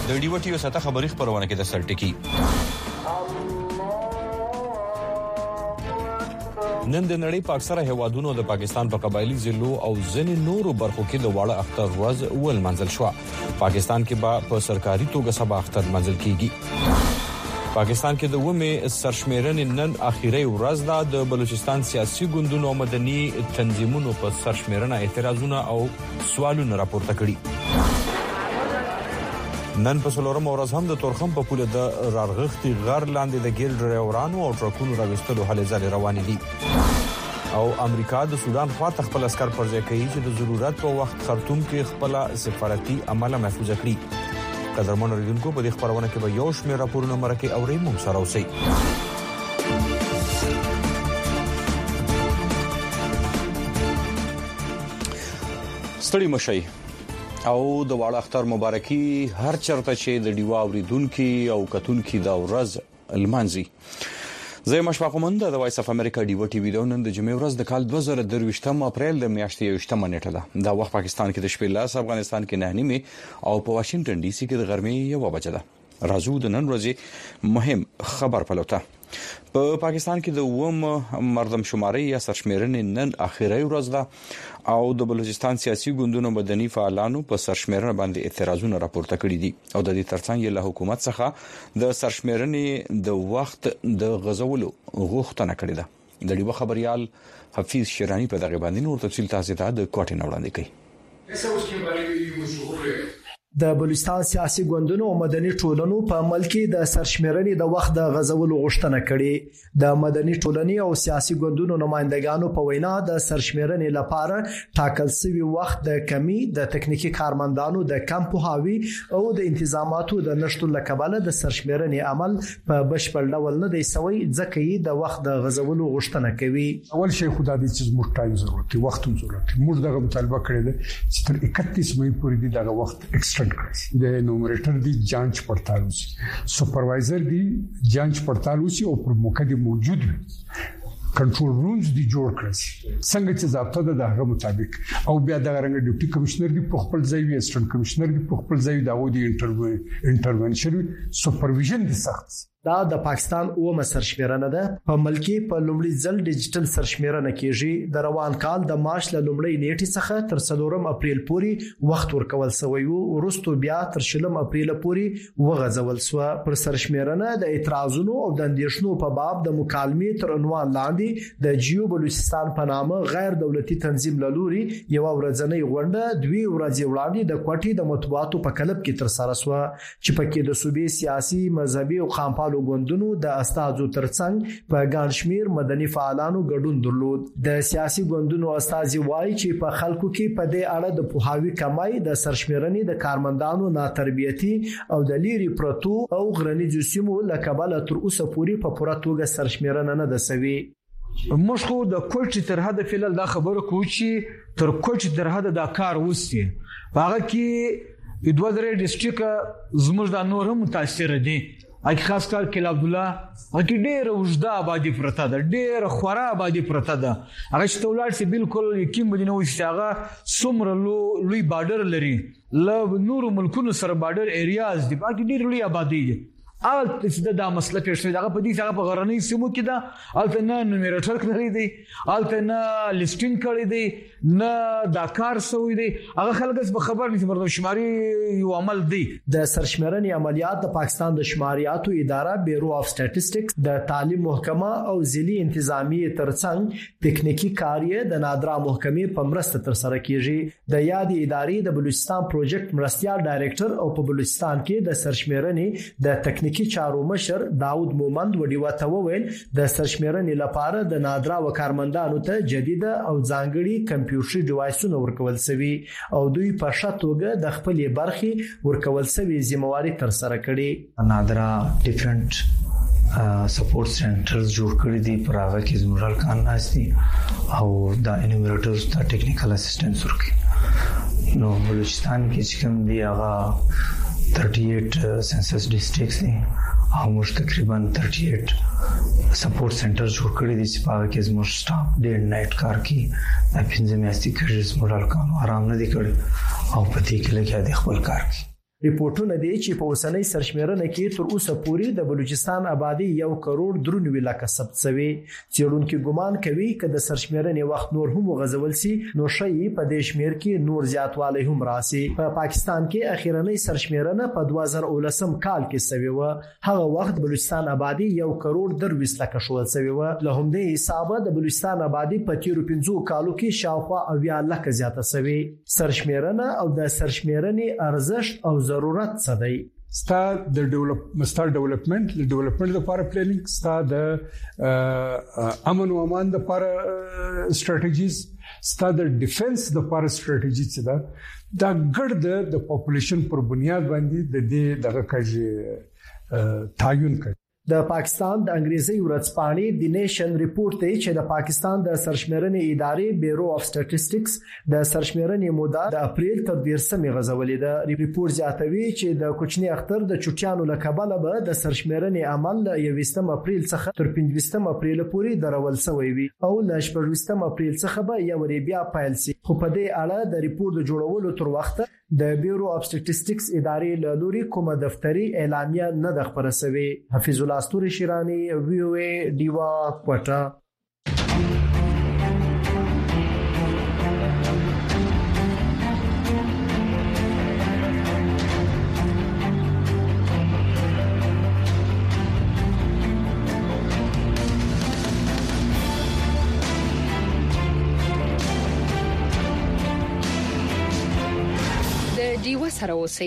د ډیوټیو ساته خبري خبرونه کې د سرټکی نن د نړۍ په اکثره هیوادونو د پاکستان په قبایلی ضلعو او ځینې نورو برخو کې د واړه اختر ورځ ول منځل شو. پاکستان کې په سرکاري توګه سبا اختر منځل کیږي. پاکستان کې د ومه سرشمیرنې نن اخیری ورځ ده. د بلوچستان سیاسي ګوندونو او مدني تنظیمونو په سرشمیرنه اعتراضونه او سوالونه راپورته کړي. نن په څلورم ورځ هم د تورخم په پوله د رارغښتي غر لاندې د ګیر ډرایورانو او ټرکونو راوستلو هلې ځلې روانې دي. او امریکا د سودان خواته خپل عسكر پرځای کوي چې د ضرورت په وخت خرطوم کې خپل سفارتي عمله محفوظ کړي. قدرمن اوریدونکو په دې خبرونه کې به یو شمېر راپورونه مرکه اوري مو سره اوسئ. ستړي مشي او د واړه اختر مبارکي هر چرته چې د ډیوا اوریدونکو او کتونکو د ورځ المانزي. زه مشفق مند د وایس اف امریکا ډیو ټي وی نن د جمعې ورځ د کال 2023 اپریل د میاشتې 28 نیټه ده. دا وخت پاکستان کې د شپې لاس، افغانستان کې 9 نیمه او په واشنگټن ډي سي کې د غرمې 1 بجه ده. راځو د نن ورځې مهم خبر پلوته. په پاکستان کې د مردم شماري یا سرشمیرنې نن اخیری ورځ ده او د بلوچستان سیاسي ګوندونو مدني فعالانو په سرشمیرنه باندې اعتراضونه راپورته کړي دي او د دې ترڅنګ له حکومت څخه د سرشمیرنې د وخت د غزولو غوښتنه کړې ده. د ډیوه خبريال حفیظ شیرانی په دغه باندې نور تفصیل تاسو ته د کوټې وړاندې کوي. د بلوچستان سیاسي ګوندونو او مدني ټولنو په عمل کې د سرشمیرنې د وخت د غزولو غوښتنه کړې. د مدني ټولنې او سیاسي ګوندونو نمائندګانو په وینا د سرشمیرنې لپاره ټاکل شوی وخت د کمی د تکنیکی کارمندانو د کم پوهاوی او د انتظاماتو د نشټون لکباله د سرشمیرنې عمل په بشپړ ډول نه دی سوی، ځکه یې د وخت د غزولو غوښتنه کوي. اول شی خدای دې چې موږ ټایم ضرورت دی، وخت ضرورت دی. موږ دغه مطالبه کړې ده چې تر 31 مې پورې دغه وخت د نومریټر دی جانچ پړتال وسی، سپروایزر دی جانچ پړتال وسی او پر موقع دی موجود وي، کنټرول رومز دی جوړ کړی څنګه چې ضابطه ده دغه مطابق، او بیا د رنګ ډیپټي کمشنر دی په خپل ځای وي، اسسټنټ کمشنر دی په خپل ځای داو دی انټرونشن سپرویژن دی سخت. دا د پاکستان اومه سرشمیرنه ده. په ملکی په لومړي ځل ډیجیټل سرشمیرنه کیږي. د روان کال د مارچ له لومړۍ نیټې څخه تر 4 اپریل پورې وخت ورکول شوی وو، وروسته بیا تر 20 اپریل پورې وغځول شو. پر سرشمیرنه د اعتراضونو او د اندیشنو په باب د مکالمې تر عنوان لاندې د جیو بلوچستان په نامه غیر دولتي تنظیم لوري یو ورځنۍ غونډه 2 ورځې وړاندې د کوټې د مطبوعاتو په کلب کې تر سره شو چې پکې د صوبې سیاسي، مذهبي او قامپالو ګوندونو د استازو ترڅنګ په ګڼ شمیر مدني فعالانو ګډون درلود. د سیاسي ګوندونو استازي وایي چې په خلکو کې په دې اړه د پوهاوی کمای، د سرشمیرنې د کارمندانو ناتربیتي او د لیري پروتو او غرنیزو سیمو لکباله تر اوسه پورې په پوره توګه سرشمیرنه نه ده سوي. موږ خو د کوټې تر حد فعل دا خبره کوو چې تر کوټې تر حد دا کار وستي هغه کې دوه درې ډیسټریکټ زموږ د نور هم متاثر دي. اګه خاص کار کله عبد الله اګه ډېر وجدا آبادی پرته ده، ډېر خورا آبادی پرته ده. هغه چې تولار سي بالکل یقین بدینه وشتاغه سمره لوی بارډر لري، له نور ملکونو سره بارډر ایریاز دي، باقي ډېر لوی آبادی دي. الته چې دا مسله کې شوی دغه په دې ځای په غرنۍ سیمو کې ده، الته نه نومریټر کړی دی، الته نه لیسټینګ کړی دی، نه دا کار سوی دی. هغه خلک به خبر نشي مردم شماري یو عمل دی. د سرشمیرنې عملیات د پاکستان د شماریاتو اداره بیورو اف سټاتستکس، د تعلیم محکمه او ځلي انتظامی ترڅنګ تکنیکی کاریه د نادرا محکمې په مرسته تر سره کیږي. د یادې ادارې د بلوچستان پروجیکټ مرستيال ډایریکټر او په بلوچستان کې د سرشمیرنې د تکنیکی چارو مشر داود مومند وډیو ته وویل د سرشمیرنې لپاره د نادرا وکارمندانو ته جدید او ځانګړي کمپیوټري ډیوایسونه ورکول شوي او دوی په شاتوګه د خپل برخي ورکول شوی ځمواري تر سره کړي. نادرا ډیفرنٹ سپورټ سنټرز جوړ کړی دي، پر هغه کې زموږ کار ناشتي او د انیمیټرز د ټیکنیکل اسسټنس ورکړي. نو بلوچستان کې چې کوم دی هغه 38 سنسس ډیسټریکټس دي او موږ تقریبا 38 سپورټ سنټر جوړ کړی دي چې په هغه کې زموږ سټاف ډیر نایټ کار کوي. د 15 میاشتې کې زموږ کارونه آرام نه دي کړی او په دې کې لګیا دي خپل کار کوي. ریپورتونه دي چې په اوسنۍ سرشمیرنه کې تر اوسه پورې د بلوچستان آبادی 1.93 لک ثبت شوی. څېړونکو ګمان کوي چې د سرشمیرنې وخت نور هم غزول سي نو شي په دې شمیر کې نور زیاتوالی هم راسي. په پاکستان کې اخیرنۍ سرشمیرنه په 2019 کال کې شوی و. هغه وخت بلوچستان آبادی 1.23 لک شو شوی و. له همدې حسابه د بلوچستان آبادی په 15 کالو کې شاوخوا 20 لک زیاته شوی. سرشمیرنه او د سرشمیرنې ارزښت او ضرورت څه دی؟ ستا د ډیولپمنٹ لپاره پلانینګ، ستا د امن او امان لپاره استراتیجیز، ستا د ډیفنس لپاره استراتیجی څه ده. دا ګډ د پاپولیشن پر بنیاد باندې د دې دغه کاږي تعین کوي. د پاکستان د انګریزي ورځپاڼې د نیشن ریپورت دی چې د پاکستان د سرشمیرنې ادارې بیورو اف سټټیسټکس د سرشمیرنې موده د اپریل تر 13 غزولې ده. ریپورت زیاتوي چې د کوچني اختر د چټیانو لکبله به د سرشمیرنې عمل له 21 اپریل څخه تر 15 اپریل پورې درول شوی وي او له 18 اپریل څخه به یو بیا پیل شي. خو په دې اړه د ریپورت جوړولو تر وخت د بیورو اف سټټیسټکس ادارې له لوري کومه دفتري اعلامیه نه د خبره شوی. حفیظ الله استوري شیرانی، وی او ای دیوا کوټا. دیوا سره اوسئ.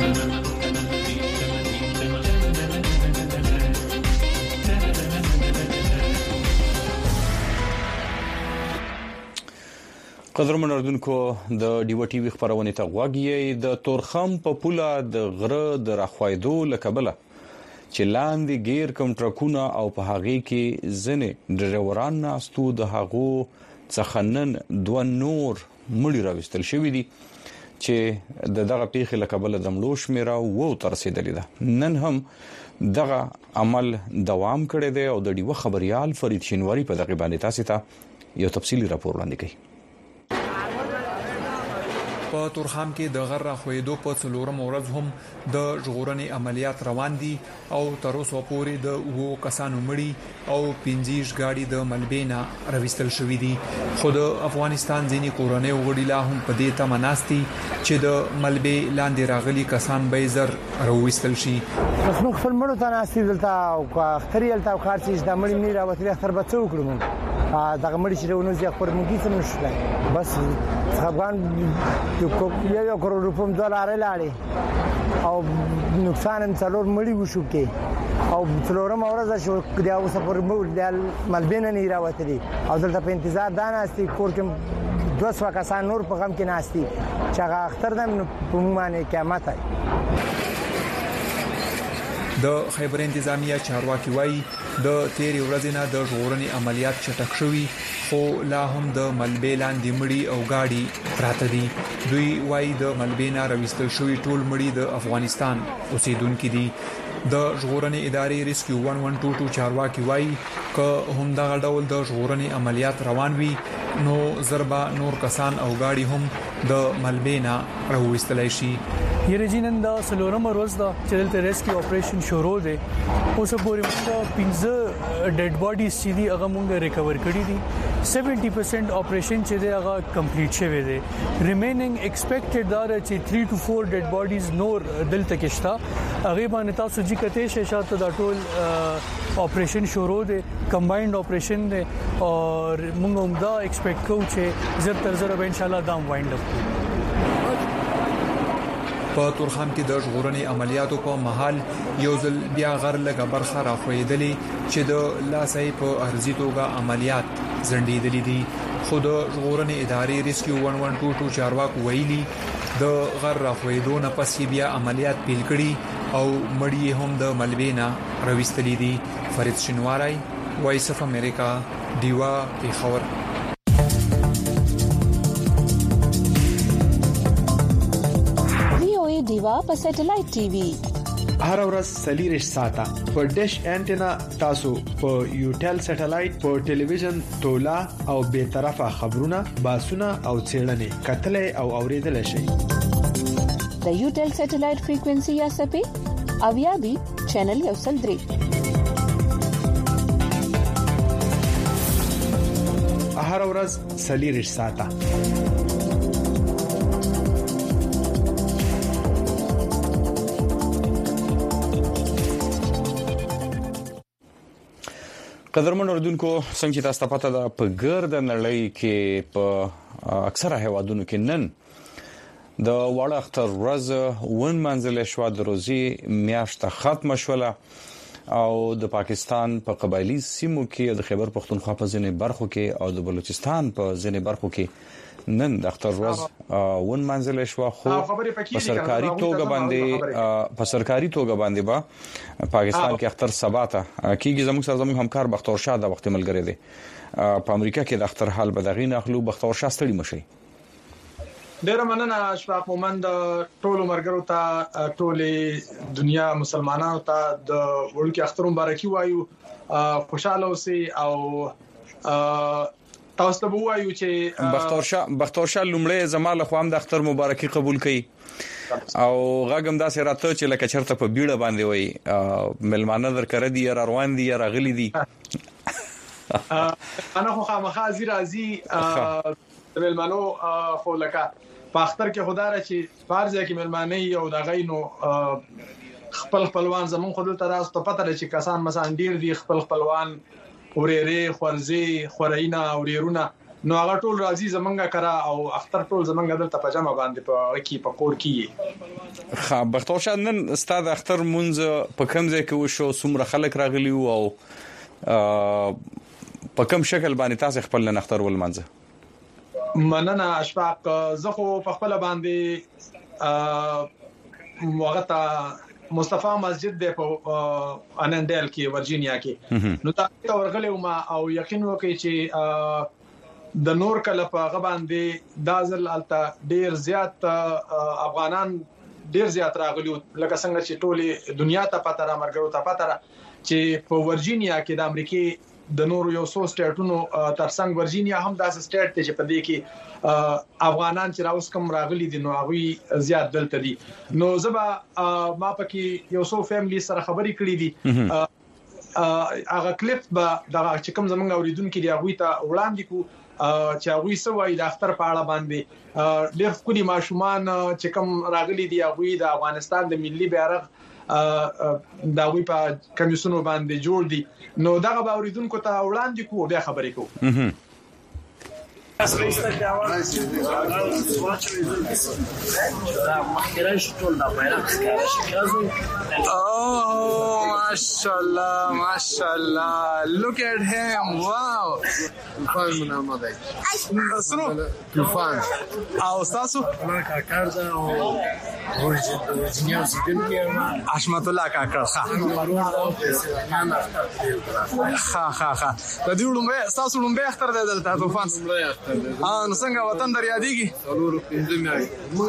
قدرمن اردوونکو د ډیو ټي وی خبرونه ته غوږی. د تورخم په پوله د غره د راخوایدو لکبله چې لاندې غیر کم ټرکونه او په هغه کې ځنې ډرایوران ناستو د هغو څخنن دوه نور مړي راوستل شوې دي چې دغه پیښه لکبله د ملوش میرا وو تر رسیدلې ده. نن هم دغه عمل دوام کړی دی او د ډیو خبريال فرید شینواری په دغه باندې تاسو ته یو تفصیلی راپور وړاندې کوي. په تورخم کې د غره خویدو په څلورم ورځ هم د ژغورنې عملیات روان دي او تر اوسه پورې د وو کسانو مړي او 15 غاډي د ملبینا راوستل شوې دي. خو د افغانستان ځینی کورنۍ وګړي لا هم په دې تمناستي چې د ملبي لاندې راغلي کسان به زر راوستل شي. اوس موږ خپل مړو ته ناستي دلته او اختریل ته خارسي د مړي نه راوتلي اختر به څه وکړو. دغه مړي چې ونه ځي خبر مونږ څه نشته. بس افغان یو کروڑ روپیم دولار لاړې او نقصان هم څلور مړي وشو کې او څلورم ورځ شو د اوسه پر ملبینه نه راوتلي او دلته په انتظار دا ناستي کور کې 200 کسان نور په غم کې ناستي چې هغه اختر دم په معنی قیامت ہے. د خیبر انتظامیه چارواکي وایي د تیری ورځې نه د ژغورنې عملیات چټک شوي خو لا هم د ملبې لاندې مړي او گاډي پراته دي. دوی وایي د ملبې نه راوستل شوي ټول مړي د افغانستان اوسیدونکو دي. د ژغورنې ادارې ریسکیو 1122 چارواکي وایي که هم دغه ډول د ژغورنې عملیات روان وي نو ضربه نور کسان او گاډي هم د ملبې نه راوستل شي. یرجینن دا سلورم ورځ دا چې دلته ریسکیو اپریشن شروع دی. اوس پورې موږ 15 ډیډ باډیز چې دي هغه موږ ریکور کړی دي. 70% اپریشن چې دی هغه کمپلیټ شوی دی. ریمینینګ ایکسپیکټډ دا چې 3 to 4 ډیډ باډیز نور دلته کې شته. هغه باندې تاسو چې کته شې شاته دا ټول اپریشن شروع دی، کمباینډ اپریشن دی او موږ هم دا ایکسپیکټ کوو چې زر تر زر به ان شاء الله دا وایند اپ کوو. په تورخم کې د ژغورنې عملیاتو په محل یو ځل بیا غر لګه برخه راخویدلې چې د لاسې په ارزي توګه عملیات زندېدلې دي. خو د ژغورنې ادارې ریسکیو 1122 چارواکو ویلي د غر راخویدو نه پس بیا عملیات پیل کړي او مړی هم د ملبینا راوستلې دي. فرید شینواری، وایس اف امریکا، دیوا پیښور. دیوا په سټلایټ ټي وي هر ورځ سلیریش ساته په ډیش انټینا تاسو په یوټل سټلایټ په ټلویزیون تولا او به طرفه خبرونه باسونه او چیرنې کتلې او اوریدل شي. د یوټل سټلایټ فریکوئنسي یا سپې او یا بي چینل یوسل 3 هر ورځ سلیریش ساته قدرمن اوردونکو څنګه چې تاسو ته پته ده په ګرد نړۍ کې په اکثره هیوادونو کې نن د واړه اختر ورځ ون منځله شو د روزي میاشت ختم شوله او د پاکستان په قبایلی سیمو کې د خیبر پختونخوا په ځینې برخو کې او د بلوچستان په ځینې برخو کې نن د اختر ورځ ون منځله شو خو په سرکاري توګه باندې با پاکستان کې اختر سباته کیږي زموږ همکار بختور شاه د وخت ملګری دی په امریکا کې د اختر حال بدغین اخلو بختور شاه ستړي مشي ډیر مننه اشفاق مومند ټول مرګرو ته ټول دنیا مسلمانانو ته د ورکه اختر مبارکي وایو خوشاله اوسئ او تاسو ته وایو چې بختور شاه لومړی زماله خو هم د اختر مبارکي قبول کړي او غاګم داسې راته چې لکه چرته په بیړه باندې وای ملمانه درکره دي یا روان دي یا راغلي دي انا خو خامخا راځي ملمانو خو لکه په اختر کې خدای چې فارزه کې ملمانه یو د غینو خپلوان زمون خو دلته راځي ته پته لري چې کسان مثلا ډیر دي خپلوان اوريري خورزي خورینا اوريرونه نو هغه ټول راځي زمونږه کرا او اختر ټول زمونږه دلته پجامه باندې په کور کې خا بختور شاه نن استاد اختر مونږ په کوم ځای کې وشو څومره خلک راغلي او په کوم شکل باندې تاسو خپل نن اختر ولمنځه مننه اشفاق زه خو په خپل باندې وغته مصطفی مسجد د انندل کې ورجینیا کې نو تاسو ورغلې ما او یقین وکړئ چې د نور کله په غباندې دازل التا ډیر زیات افغانان ډیر زیات راغلي لکه څنګه چې ټوله دنیا ته پته را مرګرو ته پته را چې په ورجینیا کې د امریکای د نور یو څو سټیټونو ترڅنګ ورجینیا هم داسې سټیټ ته چې په دې کې افغانان چې راوس کم راغلي دي نو هغه زیات دلته دي نو زبا ما پکې یو څو فیملی سره خبرې کړې دي هغه کلیپ به د چې کوم زمونږ اوریدونکو دی هغه ته وړاندې کو چې هغه سوي د اختر په اړه باندې ډېر کلی ماشومان چې کوم راغلي دي هغه د افغانستان د ملي بیرغ دا وی په کمیسونو باندې جوړ دي نو دغه اوریدونکو ته وړاندې کو بیا خبرې کو Oh, mashallah. Look at him. Wow. Tufan منامه سنو Tufan او تاسو کاکار دا او ورجینیا سیدنګي حشمت الله کاکار ها د دې لومبه تاسو لومبه اختر دی دلته طوفان نو څنګه وطن در یادېږي ضرور پنځه مې موږ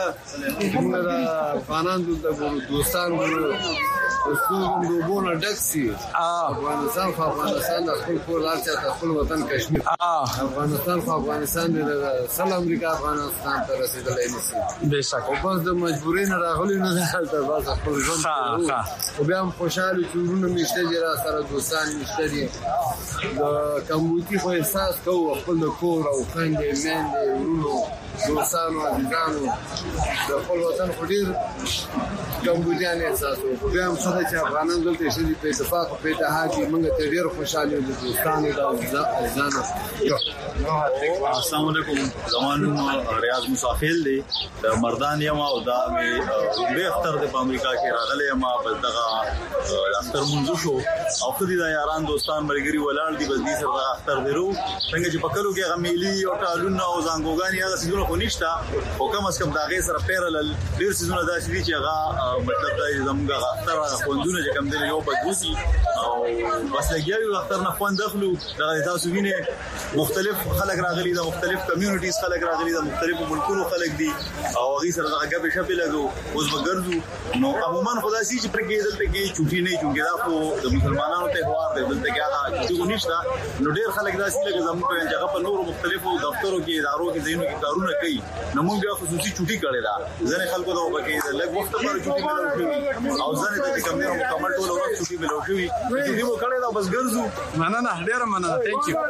افغانان د دوستان رسوم دوبونه ډکسي افغانستان د خپل کور راځي د خپل وطن کشمیر افغانستان د سل امریکا افغانستان ته رسیدلای نشي بهشکه او بس د مجبورین راغلي نه حالت بس خپل ژوند او بیا هم خوشاله چورونه مشته جرا سره دوستان مشته دي د کمبوتی خو احساس کوو خپل کور او څنګه مېند ورونو دوستانو عزیزانو د خپل وطن خډیر کمبودیان احساس کوو بیا هم څه چې افغانان دلته شي په اتفاق په اتحاد کې موږ ته ډیر خوشاله یو دوستانو د عزیزانو السلام علیکم زمانو ریاض مسافل دی د مردان یم او دا مې به اختر د امریکا کې راغلی یم په دغه اختر منځو شو او خدي دا یاران دوستان مرګري ولاړ دي بس دې سره اختر درو څنګه چې پکلو کې غمیلی او ټالونه او زنګوګانی هغه څه خو نشته او کم از کم دا غي سره پیرل ډیر څه داسې دي چې هغه مطلب دا زموږ اختر خوندونه چې کم دي یو بدوسی او بس لګیاوي اختر نه خوان دخلو دا تاسو وینئ مختلف خلک راغلي دي مختلف کمیونټیز خلک راغلي دي مختلفو ملکونو خلک دي او هغه سره دا غبي شپې لګو اوس وګرځو نو عموما خدای سي چې پرګې دلته کې چوټي نه چونګې دا خو د مسلمانانو ته هوار دی دلته کې هغه چې ونیشته نو ډېر خلک دا سي لګي زموږ په جګه په نورو مختلفو دفترو کې ادارو کې زینو کې کارونه کوي نو موږ بیا خصوصي چوټي کړې ده ځنه خلکو دا وکړي لږ وخت پر چوټي ملو او ځنه د کمنو مکمل ټول وخت چوټي ملو شوی چوټي مو کړې دا بس ګرځو مننه ډېر مننه ثانک یو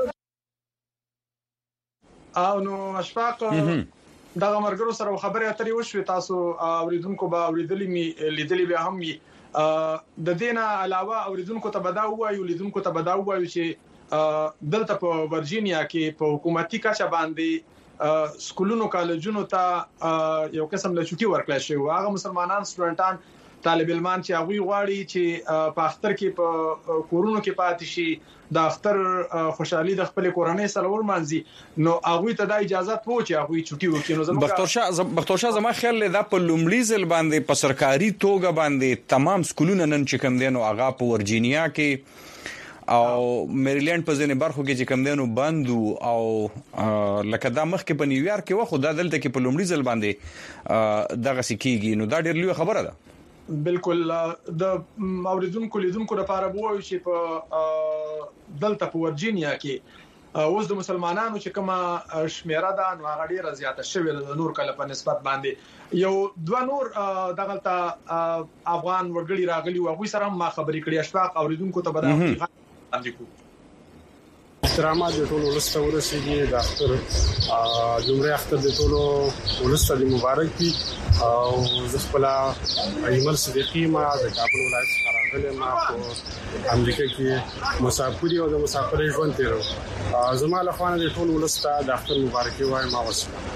او نو اشفاق دا مرګرو سره خبرې اترې وشوي تاسو اوریدونکو به لیدلې به هم د دینه علاوه اوریدونکو ته بدا وایو لیدونکو ته بدا وایو چې دلته په ورجینیا کې په حکومتي کچه باندې سکولونو کالجونو ته یو قسم له چوټي ورکړل شوی هغه مسلمانان سټوډنټان طالب علمان چې هغه غواړي چې په اختر کې په کورونو کې پاتې شي د اختر خوشحالي د خپل کورنۍ سره ورمانځي نو هغه ته د اجازه وو چې هغه چوټي وکړي نو زموږ بختورشاه زما خیال له د په لومړي ځل باندې په سرکاري توګه باندې تمام سکولونه نن چې کم دي نو هغه په ورجینیا کې او میریلند په ځینې برخو کې چې کم دي نو بندو او لکه دا مخ کې په نیویارک کې وخت دا دلته کې په لومړي ځل باندې دغه سکیږي نو دا ډېر لوی خبره ده بالکل د اوریدونکو لیدونکو لپاره وایي چې په دلته په ورجینیا کې اوس د مسلمانانو چې کومه شمیره ده نو هغه ډیره زیاته شوې ده د نور کله په نسبت باندې یو دوه نور دغلته افغان وګړي راغلي او هغه سره ما خبرې کړې اشفاق اوریدونکو ته بدا باندې کو احترامات د ټولو ولسته ورسېږي د اختر جمعه اختر د ټولو ولسته د مبارک وي او زه خپل ایمل صدیقی ما د کابل ولایت راغلی ما په امریکا کې مسافر او د مسافر ژوند تیرو زما له خوانه د ټولو ولسته د اختر مبارکي وایم ما وسه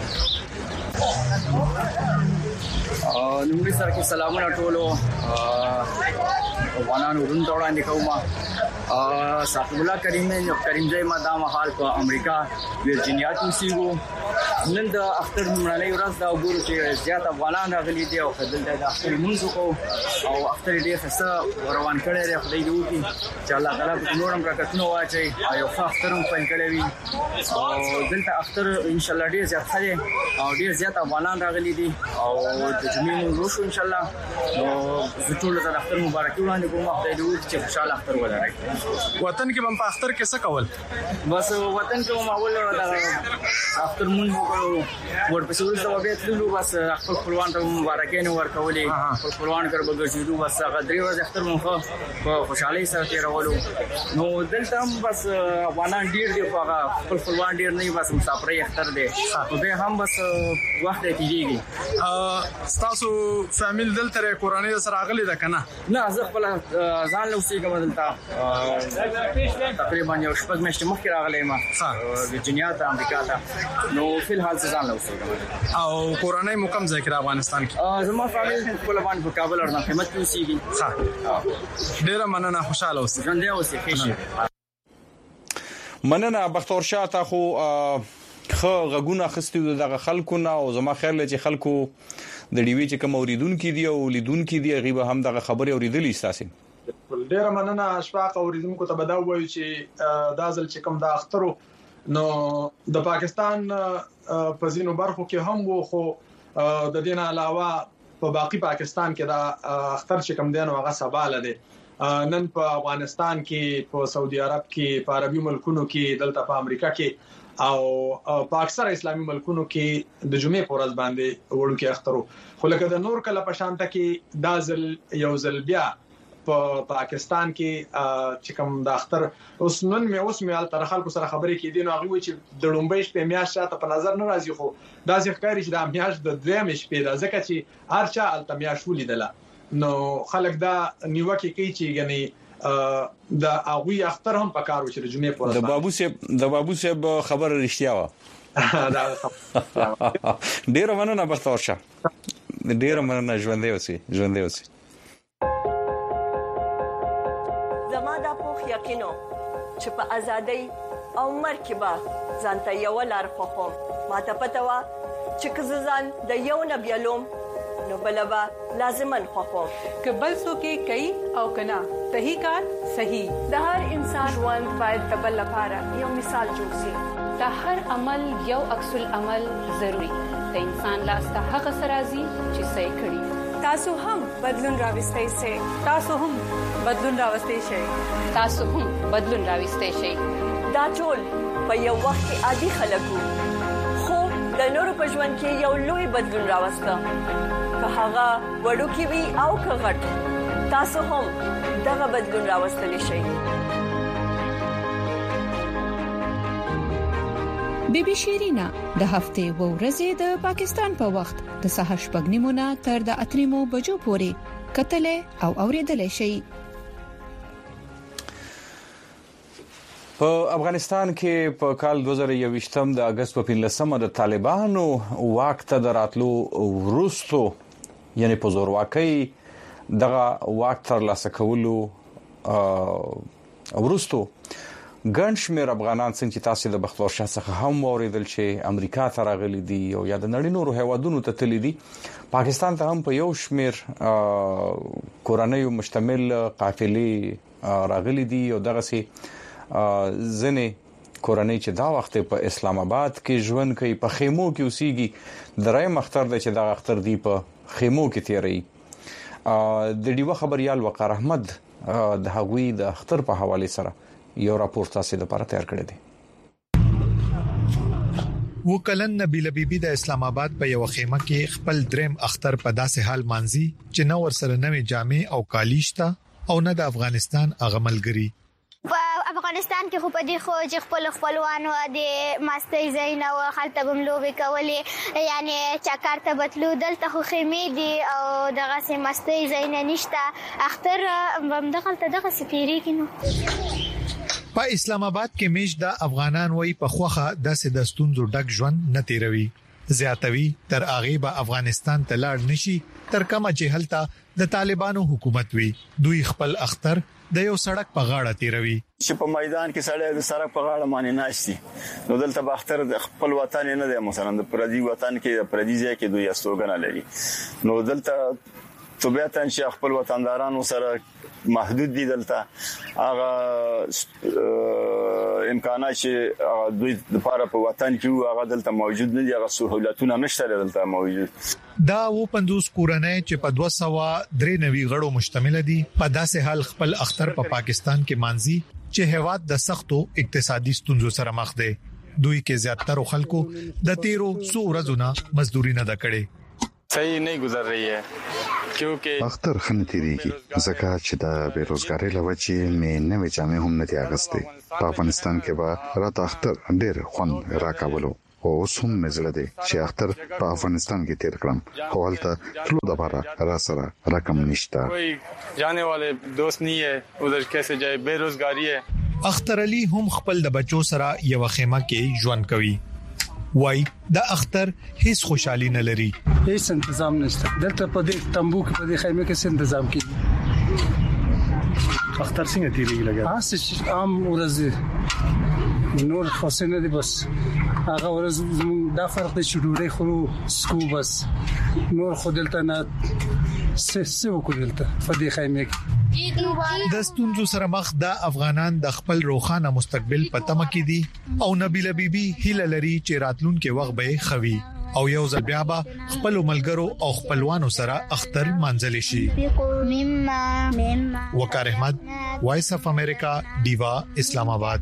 نومړي سره کې سلامونه ټولو افغانانو ورونو وړاندې کوم صاحب الله کریم ځای ما د محل په امریکا ورجینیا کې اوسېږو نن د اختر نمرانه ورځ دا وګورو چې زیات افغانان راغلي دي او دلته د اختر منځ کو او اختر ډېر ښه روان کړی دی خدای دې وکړي چې الله تعالی په نورم برکتونه واچي او ښه اختر هم پیل کړی وي او دلته اختر ان شاء الله ډېر زیات ښه او ډېر زیات افغانان راغلي دي او د جمعې موږ شو ان شاء الله نو ټول ته اختر مبارکي وړاندې کوم خدای دې وکړي چې خوشاله اختر ولرئ وطن کې هم په اختر کې څه کول بس وطن کې هم اول دا اختر مونږ وکړو ورپسې ورسره بیا تللو بس خپل خپلوان ته مبارکي نه ورکولې خپل خپلوان کر بګرځېدو بس هغه درې ورځې اختر مونږ په خوشحالۍ سره تېرولو نو دلته هم بس افغانان ډېر دي خو هغه خپل خپلوان ډېر نه بس مسافرۍ اختر دی خو بیا هم بس وخت یې تېرېږي ستاسو فامیل دلته کورنۍ سره راغلي ده که نه نه زه خپل ځان له اوسېږم دلته تقریبا یو شپږ میاشتې مخکې راغلی یم ورجینیا ته امریکا ته نو فلحال زه ځان له اوسېږم او کورنۍ مو کوم ځای کې د افغانستان کې زما فامیل خپله باندې په کابل اردن قیمت کې اوسېږي ډېره مننه خوشحاله اوسئ ژوندی اوسئ ښه شي مننه بختورشاه تا خو خو غږونه اخیستي دغه خلکو نه او زما خیال چې خلکو د ډیوی چې کوم اوریدونکو دي او لیدونکو دي غیبه هم دغه خبره اوریدلې استاسي ډیره مننه اشفاق اوریدونکو ته بدا وایو چې دا ځل چې کوم د اخترو نو د پاکستان په ځینو برخو کې هم وو خو د دین علاوه په باقي پاکستان کې دا اختر چې کوم دین هغه سباله دي نن په افغانستان کې په سعودي عرب کې په عربي ملکونو کې دلته په امریکا کې او په اکثر اسلامي ملکونو کې د جمعې په ورځ باندې وړو کې اخترو خو لکه د نور کله په شانته کې دا ځل یو ځل بیا په پاکستان کې چې کوم د اختر اوس مې ال تر خلکو سره خبرې کې دي نو هغه وی چې د لومبۍ شپې میاشت ته په نظر نه راځي خو دا ځکه چې د میاشت د دویم شپې د ځکه چې هر چا ال تمیاش ولیدله نو خلک دا نیوکه کوي چې غني د اغوی اختر هم پکارو چې د جمعې په ورځ د بابو صاحب خبر رښتیا و ډیر مننه بختورشاه ډیر مننه ژوندې اوسئ زما د پوخ یقینو چې په ازادۍ او مرکبه ځانته یو لار خوخم ما ته پته و چې کزان د یو نبیلوم نو بلبا لازمن خوخو کبل سو کې کوي او کنا صحیح کار صحیح د هر انسان ژوند باید د بل لپاره یو مثال جوړ شي د هر عمل یو عکس العمل ضروری د انسان لاس ته هغه سرازي چې صحیح کړي تاسو هم بدلون راوستئ شئ تاسو هم بدلون راوستئ شئ تاسو هم بدلون راوستئ شئ دا ټول په یو وخت کې عادي خلکو خو د نورو په ژوند کې یو لوی بدلون راوسته که هغه وړوکی وي او که غټ تاسو هم دغه بدلون راوستلی شئ بیبي شیرینا د هفته و ورځې د پاکستان په وخت د سهار 8:30 تر د 3 بجو پورې کتلې او اوریدلې شي په افغانستان کې په کال 2021 د اگست په 15 د طالبانو واک ته دراتلو وروستو یعنی په زور واقعي دغه واک تر لاسه کولو وروستو ګڼشمیر افغانان څنګه تاسو د بختور شاه څخه هم اوریدل چې امریکا ته راغلي دي او یا د نړۍ نورو هیوادونو ته تللي دي پاکستان ته هم په یو شمیر کورنۍ مشتمل قافلې راغلي دي او دغه سي ځنې کورنۍ چې دا وخت په اسلام آباد کې ژوند کوي په خیمو کې اوسېږي دریم اختر د چې دا اختر دی په خیمو کې تیری د ډیوه خبريال وقار احمد د هغوی د اختر په حواله سره یو راپور تاسو د لپاره تیار کړی دی وکلن نبیل بیبي د اسلام آباد په یو خیمه کې خپل دریم اختر په داسې حال مانځي چې نو ورسره نوې جامې او کالیشتا او نه د افغانستان اغملګری په افغانستان کې خو په دې خو چې خپلوانو د ماستۍ زین او خلته بملوبي کولې یعنی چکر ته بتلو دلته خو خیمه دي او دغه سي ماستۍ زین نشته اختر هم دغه ستيري کینو په اسلام آباد کې میش د افغانان وای په خوخه داسې د ستونزو ډک ژوند نه تیروي زیاتوي تر هغه به افغانستان ته لاړ نشي تر کومه چې هلته د طالبانو حکومت وي دوی خپل اختر د یو سړک په غاړه تیروي چې په میدان کې سړی د سړک په غاړه باندې ناشتي نو دلته به اختر د خپل وطن نه دی مثلا د پردي وطن کې د پردي ځای کې دوی استوګنه لري نو دلته طبيعتاً چې خپل وطندارانو سره محدود دي دلته هغه امکانات چې دوی د لپاره په وطن کې هغه دلته موجود نه دي هغه سہولتونه نشته دلته موجود دا و 50 کورنۍ چې په 293 غړو مشتمل دي په داسې حال خپل اختر په پاکستان کې مانځي چې هیواد د سختو اقتصادي ستونزو سره مخ دی دوی کې زیاتره خلکو د 13 ورځې مزدوري نه کړې صحیح نه گزر رہی ہے کیونکہ اختر خنتيريږي ځکه چې د بیروزګاری لوجې مې نوې جامې هم نه دي اغستې په افغانستان کې به راته اختر ډېر خوند راکاولو او سم مزله دي چې اختر په افغانستان کې تیر کړم خو هلته ټول د بارا را سره رقم نشته کوئی جانے والے دوست نہیں ہے ادھر کیسے جائے بیروزګاری ہے اختر علي هم خپل د بچو سره یو خیمه کې ژوند کوي وای د اختر هیڅ خوشحالي نه لري هیڅ تنظیم نشته دلته په دې تنبو کې په دې خیمه کې څه تنظیم کیږي اختر څنګه تیریږي لګا عام ورځ نور خاصه دي بس هغه ورځ دا فرق دی چې ډوډۍ خورو سکو بس نور خودلته نه څه وکړلته په دې خیمه کې د ستونزو سره مخ د افغانان د خپل روخانه مستقبل په تمه کې دي او نبیله بیبي هیله لري چې راتلونکي وخت به خوي او یو ځل بیا به خپل ملګرو او خپلوانو سره اختر منځل شي وقار احمد وایس اف امریکا دیوا اسلام آباد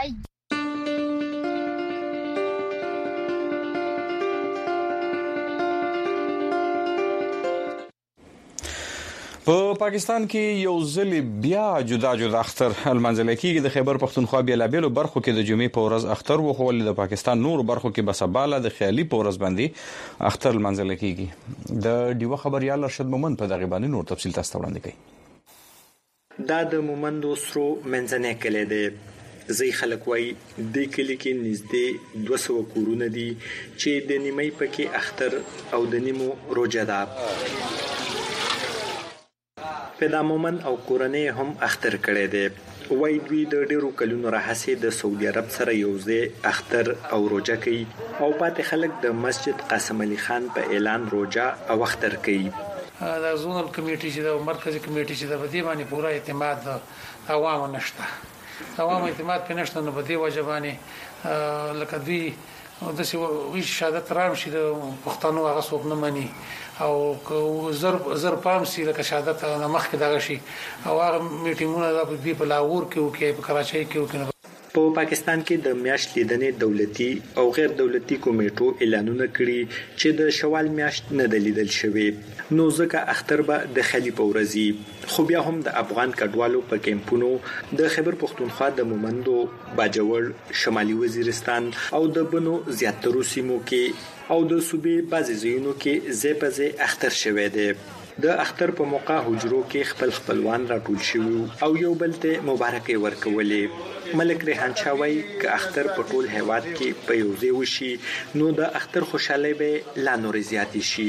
په پاکستان کې یو ځل بیا جدا اختر المنزل کېږي د خیبر پختونخوا بیلابېلو برخو کې د جمعې په ورځ اختر وخول د پاکستان نور برخو کې بسباله د خیالي په ورځ باندې اختر المنزل کېږي د ډیوه خبريال ارشد مومن په دغه باندې نور تفصیل تاسو وړاندې کوي دا د مومندو سرو منځنۍ کلی دی زی خلک وای د کلی کې نږدې 200 کورونه دي چې د نیمه پکې اختر او د نیمو روزه ده پیدا مومن او کورنۍ هم اختر کړي دي وای دوی د ډیرو کلونو راهیسې د سعودي عرب سره یوځای اختر او روزه کوي او پاتې خلک د مسجد قاسم علي خان په اعلان روزه او اختر کوي. د زونل کمیټي چې د مرکزی کمیټي چې د بدی باندې پوره اعتماد د عوامو نشته. عوامو اعتماد په نشته نو بدی وجبانه لکه دوی د څه شهادت رام شي د پښتنو هغه څوک نه مني او زر پام سي د شهادت مخ کې دغه شي او هغه میټینګونه د دې په لاهور کې او کې په کراچۍ کې او کې په پاکستان کې د میاشت لیدنې دولتي او غیر دولتي کمیټو اعلانونه کړي چې د شوال میاشت نه د لیدل شوی نو ځکه اختر به د خلی په ورځي خو بیا هم د افغان کډوالو په کیمپونو د خیبر پختونخوا د مومندو باجوړ شمالي وزیرستان او د بنو زیاترو سیمو کې او د صوبې بعضی ځایونو کې زیپزه اختر شوی دی. د اختر په موقع حجرو کې خپلوان راټول شوي او یو بل ته مبارکي ورکولې. ملک ریحان شاوی ک اختر په ټول هیواد کې په یو ځای وشي نو د اختر خوشاله به لا نور زیات شي.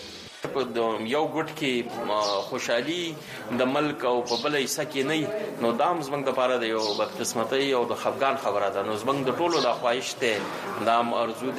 یو ګټ کې خوشحالي د ملک او په بل حصہ کې نه نو دام زمنګ د پاره د یو بدقسمتۍ او د خفقان خبره ده. نو زمنګ د ټولو د خواهش ته د ارزو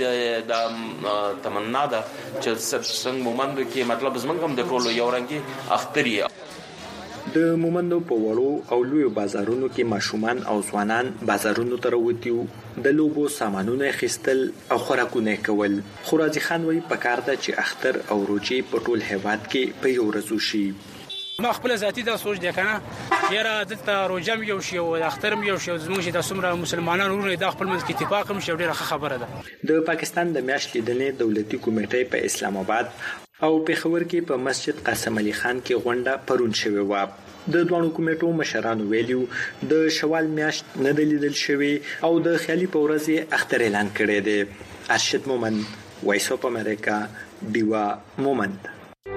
د تمنا ده چې څنګه مومند کې مطلب زمنګ هم د ټولو یو رنګي اختری. د مومندو په وړو او لوی بازارونو کې ماشومان او ځوانان بازارونو ته راوتیو د لوبو سامانونه خستل او خوراکونه کول. خورازي خان وی پکار ده چې اختر او روزي په ټول هیواد کې په یو ورځ وشي. ما خپل ذاتی دا سوچ دی کنه یاره دلته روزم یو شی او اخترم یو شی زموږ د څومره مسلمانانو ورونه د خپل منځ کې اتفاق هم شي ډیره خبره ده. د پاکستان د میاشت لیدنې دولتي کمیټې په اسلام آباد او پیښور کې په مسجد قاسم علي خان کې غونډه پرون شوې و. د دوه کمیټو مشرانو ویلو د شوال میاشت نه لیدل شوی او د خیالي په ورځ اختر اعلان کړی دی. ارشد مومند، وایس اف امریکا، دیوا مومند.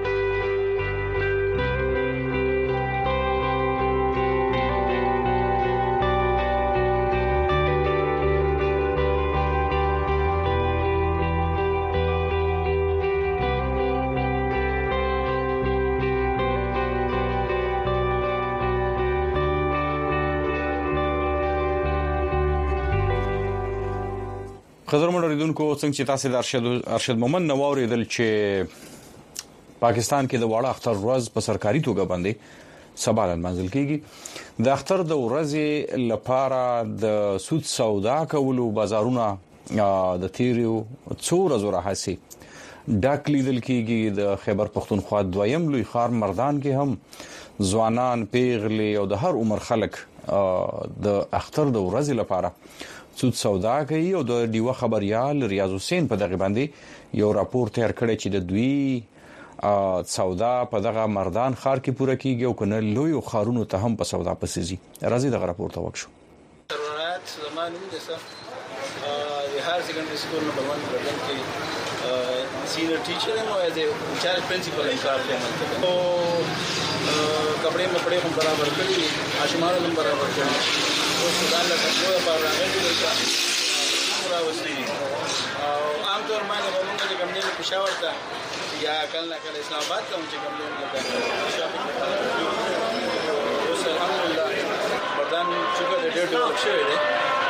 قدرمن اوریدونکو څنګه چې تاسو د ارشد مومند نو اوریدل چې پاکستان کې د واړه اختر ورځ په سرکاري توګه باندې سبا لمانځل کیږي. د اختر د ورځې لپاره د سود سودا کولو بازارونه د تیریو څو ورځې راهسي ډاک لیدل کیږي. د خیبر پختونخوا دویم لوی ښار مردان کې هم ځوانان پیغلي او د هر عمر خلک د اختر د ورځې لپاره سود سودا کوي. او د دیوه خبريال ریاض حسین په دغه باندې یو راپور تیار کړی چې د دوی سودا په دغه مردان ښار کې پوره کیږي او کنه لوی خارونو ته هم په سودا پسېږي. راځي دغه راپور ته وښو. ضرورت زمانو د سره هر سیکنډري سکول نمبر 1 مردان کې سینیئر ټیچر هم او د چارج پرنسپل هم کار کوي. او کپڑے مپڑے هم برابر کړی، ماشومان هم برابر کړی. او سودان له څو په راغلي دي راوستي او عام طور باندې موږ د کمنې پېښور ته یا کله اسلام آباد ته چې کمنې لګا شاپینګ اوس الحمدلله مردان چې د ډېر ډېر شوی دی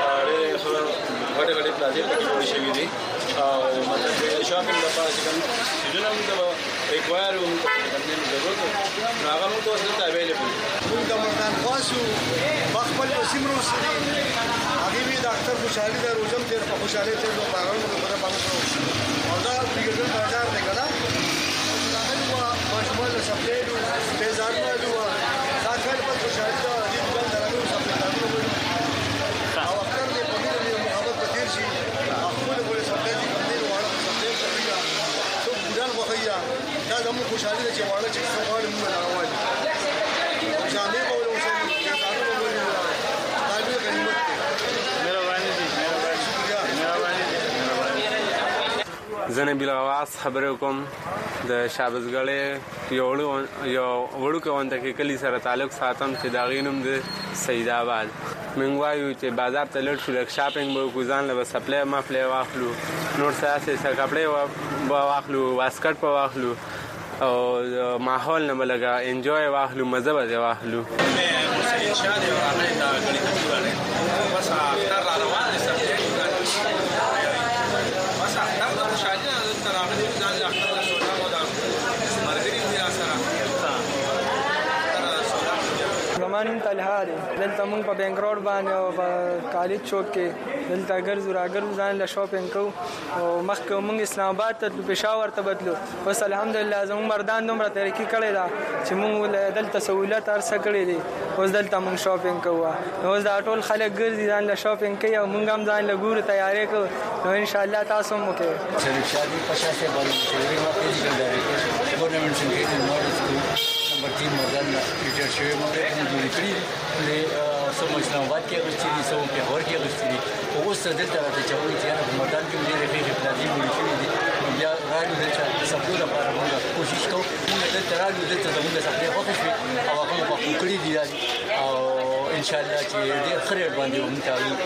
غټه پلازې په جوړ شوی دي او مطلب شاپینګ لپاره چې کوم سیزن هم د ریکوایر او کمنې ضرورت هغه موږ ته د اویلیبل موږ د مردان خاصو خپل سیمرو سره هغه وی ډاکټر خوشحالي د روزم تیر په خوشحالي تیر په باغونو په باندې او دا پیګل بازار دی کړه دا هغه ماشومان له سپلې تیزانه دي دا ټول په خوشحالي د دې درنو سپلې او اکثر دې په دې محبت په تیر شي خپل په سپلې دي باندې وړه سپلې کوي څو ګډان وخیا دا زموږ خوشحالي د چې وړه چې څو غواړي موږ راوړي ځانې په زنه بلغواس خبرې کوم د شابزګړې یو وړو کوونده کې کلی سره تعلق ساتم چې دا غینم د سید آباد منغوایو چې بازار ته لټ شو لک شاپینګ به ګوزان له سپلای مفلای واخلو نور ساسه کپڑے واخلو واسکټ په واخلو او ماحول نه بلګه انجوای واخلو مزه به واخلو حسین شاه دی راغی دا غړي ته راغی بس اختر را روان دي سره بس اختر د خوشالۍ تر هغه دي ځان اختر له سودا مو دا مرګري دی سره زمانم طلحه دلته موږ په بینک روډ باندې او په کالج چوک کې دلته ګرځو راګرځو ځان له شاپینګ کوو او مخکې موږ اسلام آباد ته پېښور ته بدلو اوس الحمدلله زموږ مردان دومره ترقي کړې ده چې موږ دلته سہولت ارسه کړې دي اوس دلته موږ شاپینګ کوو اوس دا ټول خلک ګرځي ځان له شاپینګ کوي او موږ هم ځان له ګورو تیارې کوو نو ان شاء الله تاسو هم وکړئ شریف شادي پشا سے باندې فزیکل ډایریکټر ګورنمنت سنټرل ماډل سکول نمبر 3 مردان ټیچر شوی مو ته جوړ کړی له سم اسلام آباد کې غوښتي دي سم په هور کې غوښتي دي اوس دلته راځي چې وایي چې مردان کې ډېر پیښې پلازي جوړ کړی دي بیا راځي چې سپورټ لپاره موږ کوشش کوو موږ دلته راځو دلته زموږ سره خوښ شي او هغه په کړی دي او ان شاء الله چې ډېر خیر باندې موږ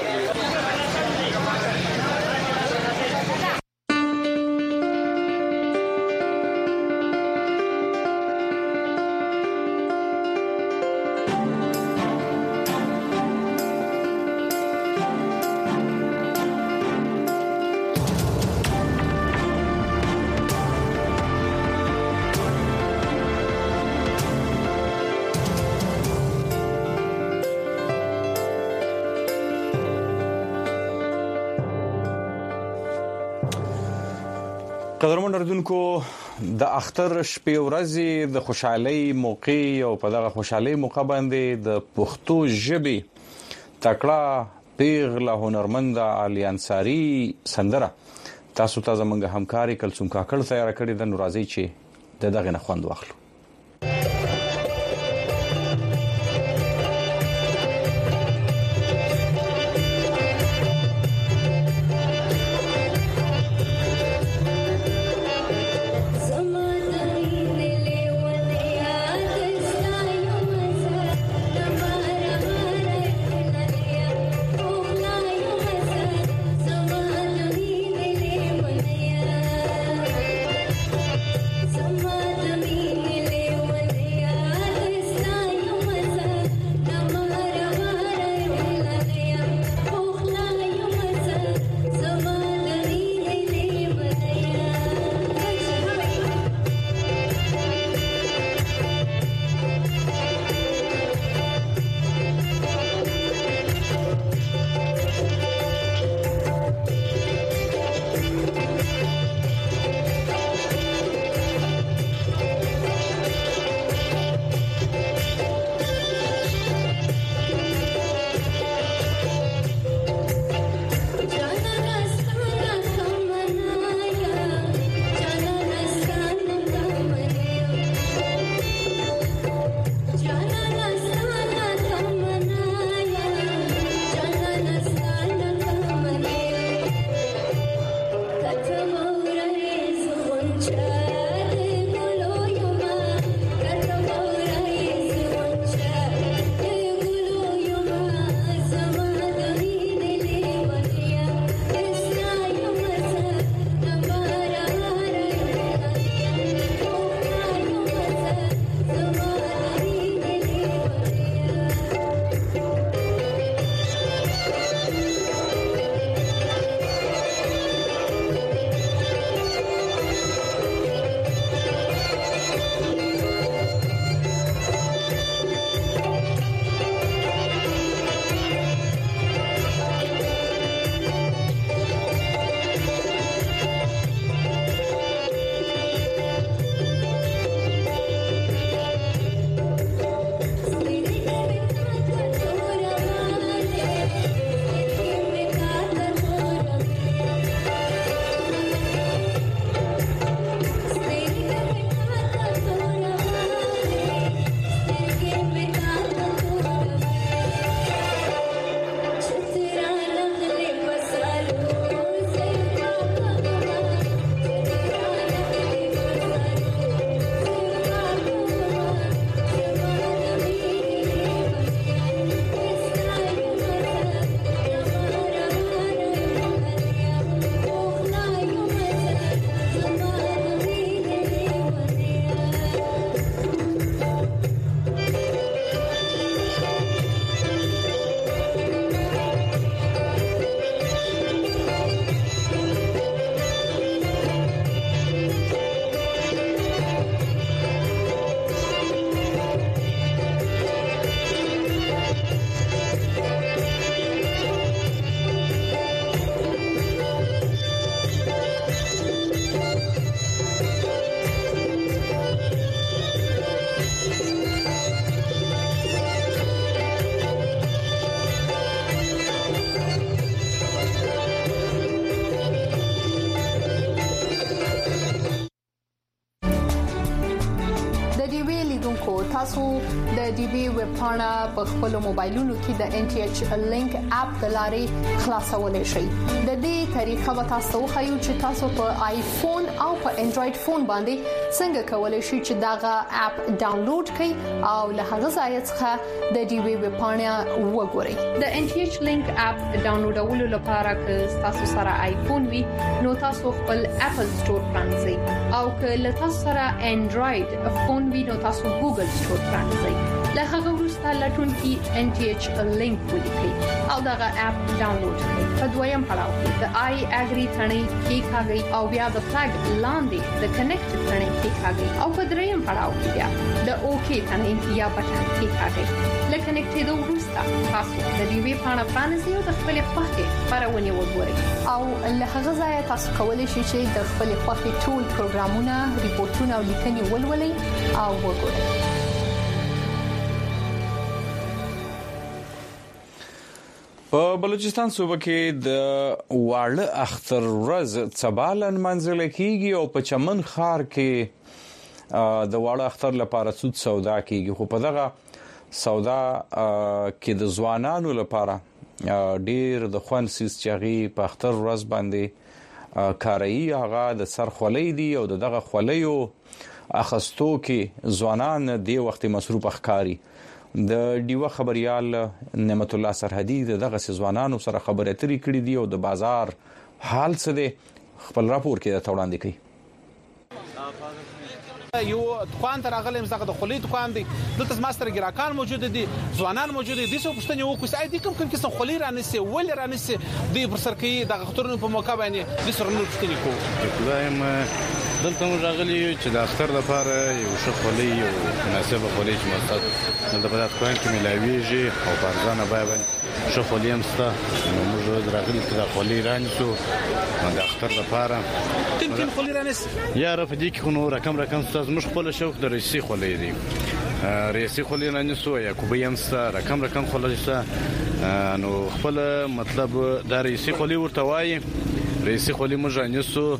قدرمن اردوونکو د اختر شپې ورځې د خوشحالي موقع او په دغه خوشحالي موقع باندې د پښتو ژبې تکړه پیغله هنرمند علي انصاري سندره تاسو ته زموږ همکاري کلثوم کاکړ تیار کړی د نورازي چې دغه نه خوند واخلو Some of the meaning تاسو د ډي بي ویب پاڼه په خپل موبایلونو کې د ان ټي ایچ لینک اپ د لارې خلاصولای شئ. د دې طریقه به تاسو خو چې تاسو په آیفون او په انډراید فون باندې څنګه کولای شئ چې داغه اپ ډاونلوډ کړئ او له هغه ځای څخه د ډي بي ویب پاڼه وګورئ. د ان ټي ایچ لینک اپ ډاونلوډولو لپاره که تاسو سره آیفون وي نو تاسو خپل اپل سٹور پرانځئ او که له تاسو سره انډراید فون وي نو تاسو ګوګل سٹور پرانځئ. له هغه وروسته لټون کې ان ټي ایچ لینک ولیکئ او دغه اپ ډاونلوډ کړئ. په دویم پړاو کې د آی اګری ثنې کلیکاږئ او بیا د فلګ لاندې د کنیکټ ثنې کلیکاږئ او په دریم پړاو کې بیا د اوکی ثنې یا بټن کلیکاږئ. له کنیکټېدو وروسته تاسو د دې وی پاڼه پرانیزئ او د خپل خوښې خبرونه وګورئ او له هغه ځای تاسو کولی شئ چې د خپل خوښې ټول پروګرامونه، ریپورتونه او لیکنې ولولئ او وګورئ. په بلوچستان صوبه کې د واړه اختر ورځ څبالن منځل کېږي او په چمن خار کې د واړه اختر لپاره سود سودا کېږي. خو په دغه سودا کې د ځوانانو لپاره ډیر د خوان سیس چغي په اختر ورځ باندې کاري هغه د سر خولې دي او دغه خولېو اخستو کې ځوانان دی وخت مصروف اخکاری. د ډیوه خبريال نعمت الله سرحدي دغه ځوانانو سره خبرې اترې کړې دي او د بازار حال څه دی خپل راپور کې د وړاندې کوي. یو دکان تر هغه لمزغه د خولې دکان دی دلته ماستر ګراکان موجود دي، ځوانان موجود دي. د څه پښتنه وکړي چې دې کوم قسم خولې رانسي ول رانسي د پر سر کې د خطرونو په موقع باندې د سرونو پښتنه کو وایم دلته موږ راغلي چې د اختر لپاره یو ښه خولې او مناسبه خولې چې مستد دلته په دغه کوین کې ملاويږي او پرځانه باندې ښه خولې هم ستا نو موږ راغلي چې د خولې رانسو د اختر لپاره کوم خولې رانسي یا رف دي کې نو رقم ستاسو مش خپل شوق د رئیسي خولې دي رئیسي خولې رانسو یا کوبي هم ستا رقم خولې ستا نو خپل مطلب د رئیسي خولې ورته وایي. رئیسي خولې موږ رانسو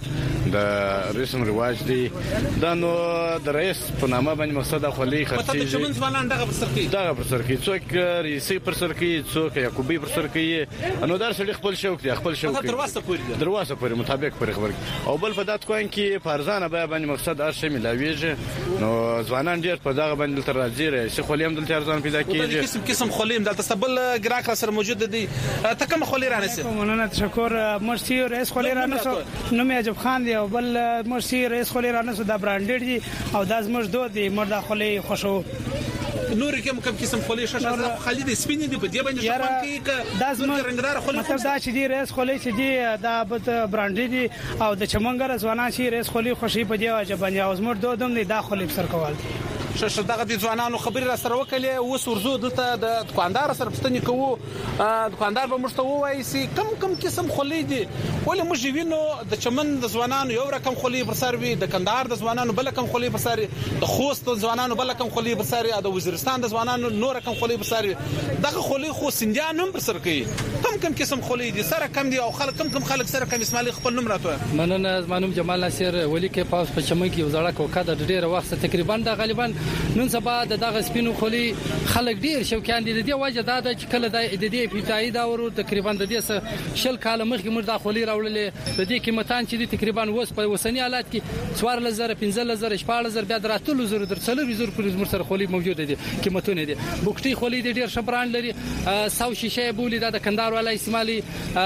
د رسم رواج دی دا نو د رئیس په نامه باندې مقصد خولې خرڅي چې من ځوانان دغه پر سر کې څوک رئیسي پر سر کې څوک یعقوبي پر سر کې نو در سړي خپل شوق دی خپل شوق دروازه پورې مطابق پر خبر او بل په دات کوین کې فرزانه باندې مقصد ارشه ملاویږي نو ځوانان ډیر په دغه باندې تر راځي رئیس خولې هم دلته ارزان پیدا کیږي قسم خولې دلته سبل ګراک سره موجود دي ته کوم خولې رانسي مننه تشکر مرسي رئیس خولې رانسو نو مې عجب خان دی او بل مرسي رئیس خولې رانسو دا برانډډ دي او دا زموږ دوه دي مردا خولې خوشو نور کوم قسم خولې شاشه خالد سپین دي په دې باندې شپان کې دا زموږ رنگدار خولې مطلب دا چې دی رئیس خولې چې دی دا په برانډډ دي او د چمنګر ځوانان چې رئیس خولې خوشي په دی واجب باندې او زموږ دوه دم دي دا خولې سر کول شش دغه د ځوانانو خبرې را سره وکړي او ورزو دلته د دکاندار سره پښتني کوو دکاندار به مشته وایي سي کم قسم خولې دي ولې موږ وینو د چمن د ځوانانو یو رقم خولې پر سر وي د کندهار د ځوانانو بل رقم خولې پر سر د خوست د ځوانانو بل رقم خولې پر سر د وزیرستان د ځوانانو نور رقم خولې پر سر دغه خولې خو سندیان هم پر سر کوي کم قسم خولې دي سره کم دي او خلک کم خلک سره کم اسماعیل خپل نوم راته مننه زمانوم جمال ناصر ولی کې پاس په چمن کې وزړه کوکا د ډیره وخت تقریبا د غالبا نن سبا دغه سپینو خولې خلک ډیر شوکان دي د دې وجه دا چې کله د دې ابتدایي دور تقریبا د دې شل کال مخکې موږ د خولې راوړلې د دې قیمتان چې تقریبا په وسنی حالات کې 4000 15000 14000 بیا دراتلو زر در څلور زر پولیس مر سره خولې موجود دي قیمتونه دي بوکټي خولې د ډیر شبران لري ساو شیشه بولی د کندهار والا اسماعیلی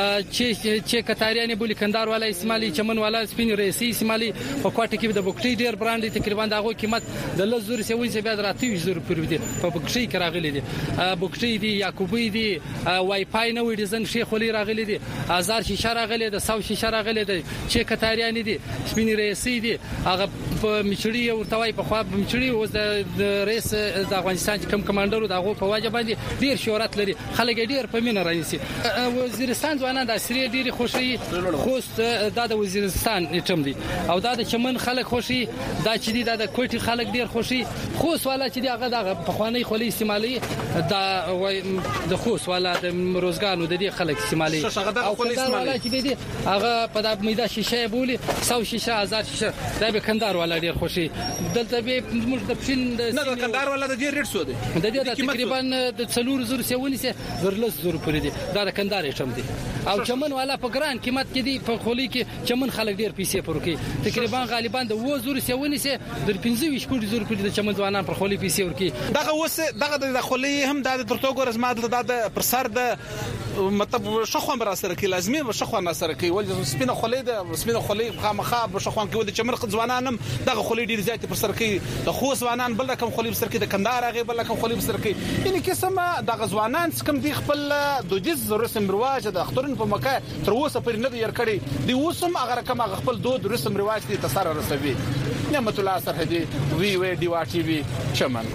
چې کتاریانه بولی کندهار والا اسماعیلی چمن والا سپین رئیسي اسماعیلی په کوټه کې د بوکټي ډیر برانډ تقریبا دغه قیمت د لزور سوي بیا دراتلو زر پر دي په بوکټي کې راغلي دي بوکټي دي یعقوبي دي وای فای نو ډیزاین شیخ ولي راغلي دي هزار شیشه راغلي د 100 شیشه راغلي دي چې کتاریان دي سپین رئیسي دي هغه په میچړي او توای په خوا په میچړي او د رئیس د افغانستان کم کمانډر دغه په واجب باندې ډیر شهرت لري خلک ډیر په مینه راځي وزیرستان ځوانان د سری ډیر خوشي خوست د وزیرستان ټیم دي او د چمن خلک خوشي دا چې دي د کوټي خلک ډیر خوشي خوست والا چې هغه د پخوانی خولي استعمالي د خوست والا د روزګانو د دې خلک استعمالي او کندهار والا چې دي هغه په د میدا شیشه بولی 100 شیشه 1000 شیشه دا به کندهار والا ډیر خوشي دلته به موږ د پښین نه د کندهار والا د ډیر ریټ سو دي د دې تقریبا د 400 سیونی سه ورلس زور پورې دي دا د کندهار شم دي او چمن والا په ګران قیمت کې دي په خولي کې چمن خلک ډیر پیسې پرکي تقریبا غالبا د 2000 سیونی سه د 25 کوټ زور پورې د چمن ځوانان پر خولي پیسې ورکي دغه وس دغه د خولي هم د ترتو ګور زماد د پر سر د مطلب شخوان بر سره کې لازمي شخوان سره کې ول سپینه خولي د سپینه خولي خامخا شخوان کې د چمن ځوانانم دغه خولي ډیر زیات پر سر کې د خو ځوانان بل کوم خولي پر سر کې د کندهار هغه بل کوم خولي پر سر کې یعنی قسمه دغه ځوانان کوم دي خپل د جز رسم رواج د اخترن په مکه تر اوسه پر نه ير کړي دی اوسم هغه کوم خپل دود رسم رواج دي تسره رسوي نعمت الله سرحدي وی ډي وا ټي وي چمن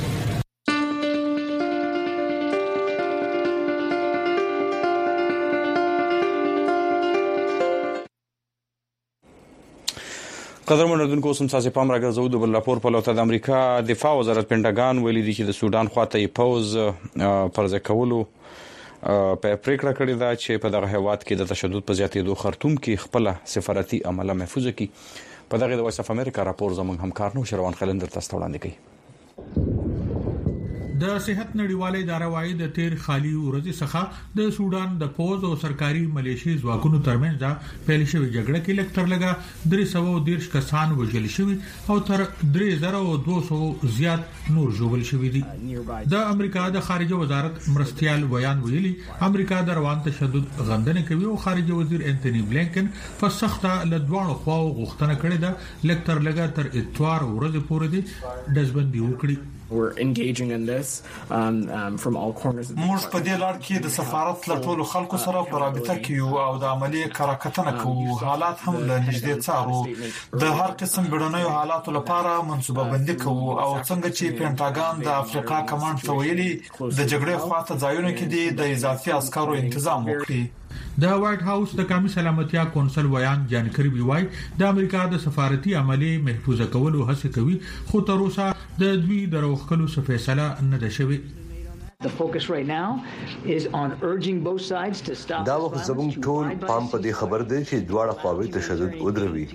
قدر مندونکو سم ساسي پام راګرځو د بل راپور په لوته د امریکا دفاع وزارت پینټاګان ویلي دی چې د سودان خواته پوز پرځ کولو په پریکړه کړې ده چې په دغه هیواد کې د تشدد په زیاتېدو خرطوم کې خپل سفارتي عمله محفوظ کړي په دغه د وایس اف امریکا راپور زموږ همکار نو شروان خلندر تاسو وړاندې کوي د صحت نړیواله اداره وايي د تیر خالي ورځې څخه د سودان د پوز او سرکاري ملیشي ځواکونو ترمنځ پیل شوی جګړه کې لکټر لګا 313 کسان وژل شوی او تر 3200 زیات نور ژوبل شوی دي د امریکا د خارجه وزارت مرستيال بیان ویلي امریکا د روان تشدد غندنه کوي او خارجه وزیر انټونی بلینکن په سخته لدوانو خواو غوښتنه کړې ده لکټر لګا تر اتوار ورځې پورې دي دزبندي وکړي We're engaging in this from all corners of the موږ په دې لړ کې د سفارت له ټولو خلکو سره په رابطه کې یو او د عملیه کارکتنه کوو حالات هم له نږدې څارو د هر قسم بیړنیو حالاتو لپاره منصوبه بندي کوو او څنګه چې پینټاګان د افریقا کمانډ ته ویلي د جګړې خواته ځایونه کې د اضافي عسکرو تنظیم وکړي د وایټ هاوس د قومي سلامتیا کونسل ویان جانکری ویوای د امریکا د سفارتي عملیه محفوظ کولو هڅه کوي خو تر اوسه د دوی دروخلو څه فیصله نه ده شوی The focus right now is on urging both sides to stop. دا وخت زموږ ټول پام په دې خبر دی چې دواړه خواوې تشدد ودروي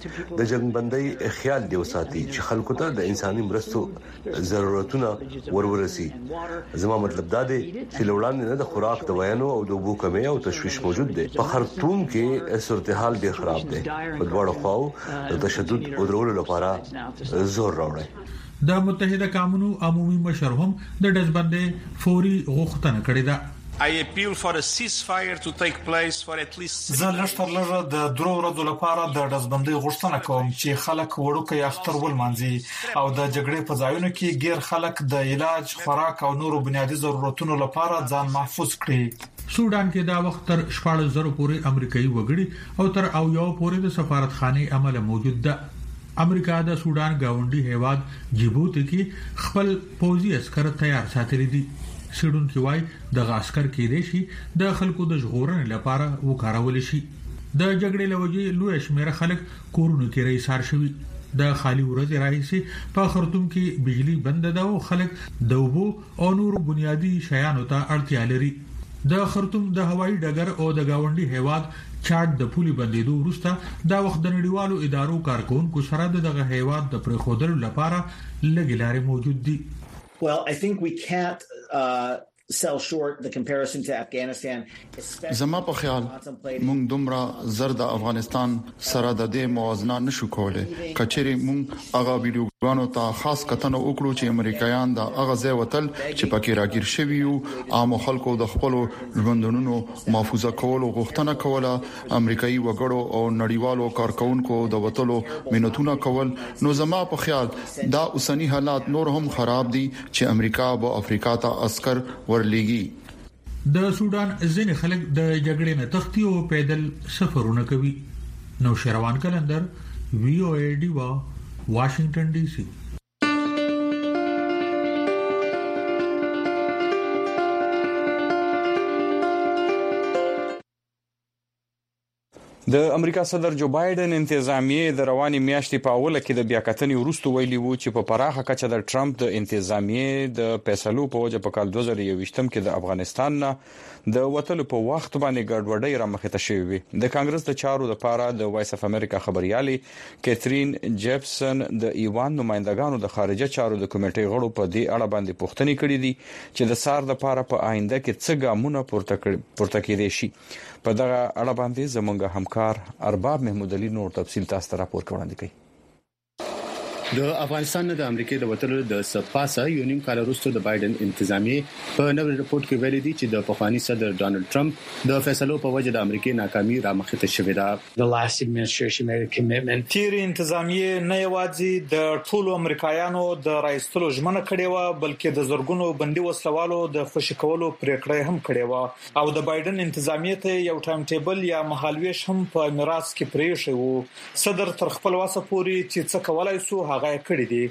د جنگبندۍ خیال دی وساتي چې خلکو ته د انساني مرستو ضرورتونه ورورسي زما مطلب دا دی چې لوړان نه د خوراک د وینو او د اوبو کمی او تشویش موجود دی په خرطوم کې صورتحال ډیر خراب دی په دواړو خواو د تشدد ودرولو لپاره زور راوړي د متحده قومونو عمومي مشر هم د دزبندې فوري غوښتنه کړې ده I appeal for a ceasefire to take place for at least زه لږ د درو ورځې لپاره د دزبندۍ غوښتنه کوم چې خلک وړوکی اختر ولمانځي او د جګړې په ځایونو کې غیر خلک د علاج خوراک او نورو بنیادی ضرورتونو لپاره ځان محفوظ کړي سودان کې دا وخت تر 14,000 پورې امریکایي وګړي او تر 1 پورې د سفارتخانه عمل موجود ده امریکا د سودان گاونډي هیواد جیبوتی کې خپل پوځي عسكر تیار ساتلي دي سیډون کې وای د عسكر کې دي شي د خلکو د ژغورنې لپاره وکارول شي د جګړې لوجي لوی شمیر خلک کورونو کې رئیسار شوی د خالي ورځ راځي په خرطوم کې بجلی بند ده او خلک د اوبو او نورو بنیادی شیانو ته اړتیا لري د خرطوم د هوایي ډګر او د گاونډي هیواد چاټ د پولي بندیدو وروسته دا وخت د نړیوالو ادارو کارکونکو سره دغه هیواد د پرخودلو لپاره لګلارې موجود دي Well, I think we can't sell short the comparison to Afghanistan. زما په خیال مونږ دومره زرد افغانستان سره د دې موازنه نشو کولای کچېری مونږ هغه ویډیوګانو ته خاص کتنه وکړو چې امریکایان د هغه ځای وتل چې پکې راګیر شوی او عام خلکو د خپل ژوندونو محفوظه کولو غوښتنه کوله امریکایي وګړو او نړیوالو کارکونکو د وټلو مينتونه کول نو زما په خیال دا اوسنی حالات نور هم خراب دي چې امریکا په افریقا ته عسكر ورلېږي د سودان ځینې خلک د جګړې نه تختی او پیدل سفرونه کوي نو شروان کلندر وی او ای ډی وا واشنگټن ډي سي د امریکا صدر جو بایدن انتظامیه د رواني میاشتې په اوله کې د بیاکتنې وروسته ویلي وو چې په پراخه کچه د ټرمپ د انتظامیه د فیصلو په وجه په کال 2021 کې د افغانستان نه د وټلو په وخت باندې ګډوډۍ رامخته شوې وي. د کانګرس د چارو لپاره د وایس اف امریکا خبريالي کیترین جیفسن د ایوان نمائندګانو د خارجه چارو د کمیټې غړو په دې اړه باندې پوښتنې کړې دي چې د سار لپاره په آینده کې څه ګامونه پورته کېدي شي. په دغه اړه باندې زموږ همکار ارباب محمود علي نور تفصیل تاسو ته راپور وړاندې کوي. د افغانستان د امریکای د وټلو د سپاسا یو نیم کال وروسته د بایدن انتظامیه په نوې رپورت کې ویلي دي چې د پخوانی صدر ډانلډ ټرمپ د فیصلو په وجه د امریکای ناکامي رامخته شوې ده. The last administration made a commitment. تیر انتظامیه نه یوازې د ټولو امریکایانو د راایستلو ژمنه کړې و بلکې د زورګونو بندي وسلوالو د خوشی کولو پریکړه هم کړې و او د بایدن انتظامیه ته یو ټایم ټیبل یا مهالويش هم په میراث کې پرې شوی و. صدر تر خپل واسه پوري چې څه کولای سو هغه کړی دی.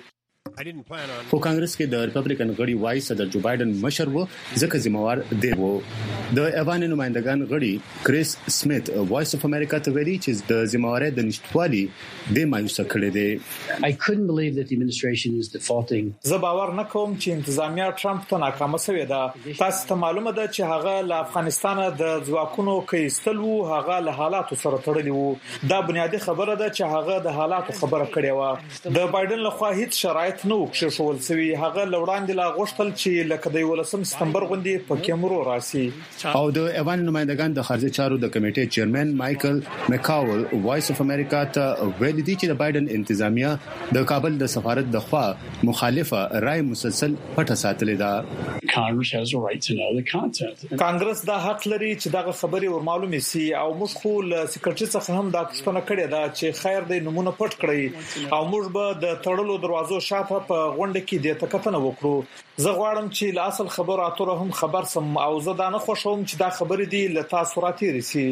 په کانګرس کې د ریپبلیکن غړي وای صدر جو بایدن مشر وو ځکه ذمہوار دی وو. د ایوان نمائندګان غړي کریس سمیت وایس اف امریکا ته ویلي چې د ذمہواري د نشټوالي د مایوس کړي دي. I couldn't believe that the administration is defaulting. زه باور نه کوم چې انتظامیه ټرمپ ته ناکامه شوې ده. تاسو ته معلومه ده چې هغه له افغانستان د ځواکونو کېستل وو هغه له حالاتو سره تړلی وو. دا بنیادی خبره ده چې هغه د حالاتو خبره کړې و. د بایدن لخوا هیڅ شرایط نو کښول سوي هغه لوړاندې لا غوښتل چې لکه د 18 سپتمبر غونډې په کیمرو راسي. او د ایوان نمائندګان د خارجه چارو د کمیټې چیرمن مایکل مکاول وایس اف امریکا ته ویلي دي چې د بایدن انتظامیه د کابل د سفارت د خوا مخالفه رائے مسلسل پټه ساتلې ده. Congress has a right to know the content. کانګرس دا حق لري چې دا خبري ور معلومه سي او موږ خو له سکرټري څخه هم دا پوښتنه کړې ده چې خیر د نمونه پټ کړی او موږ به د تړلو دروازو شاته په غونډه کې د تکتنه وکړو. زه غواړم چې له اصل خبرو اترو هم خبر سم او زه دا نه خوښوم چې دا خبرې دي له تاسو راتېري سي.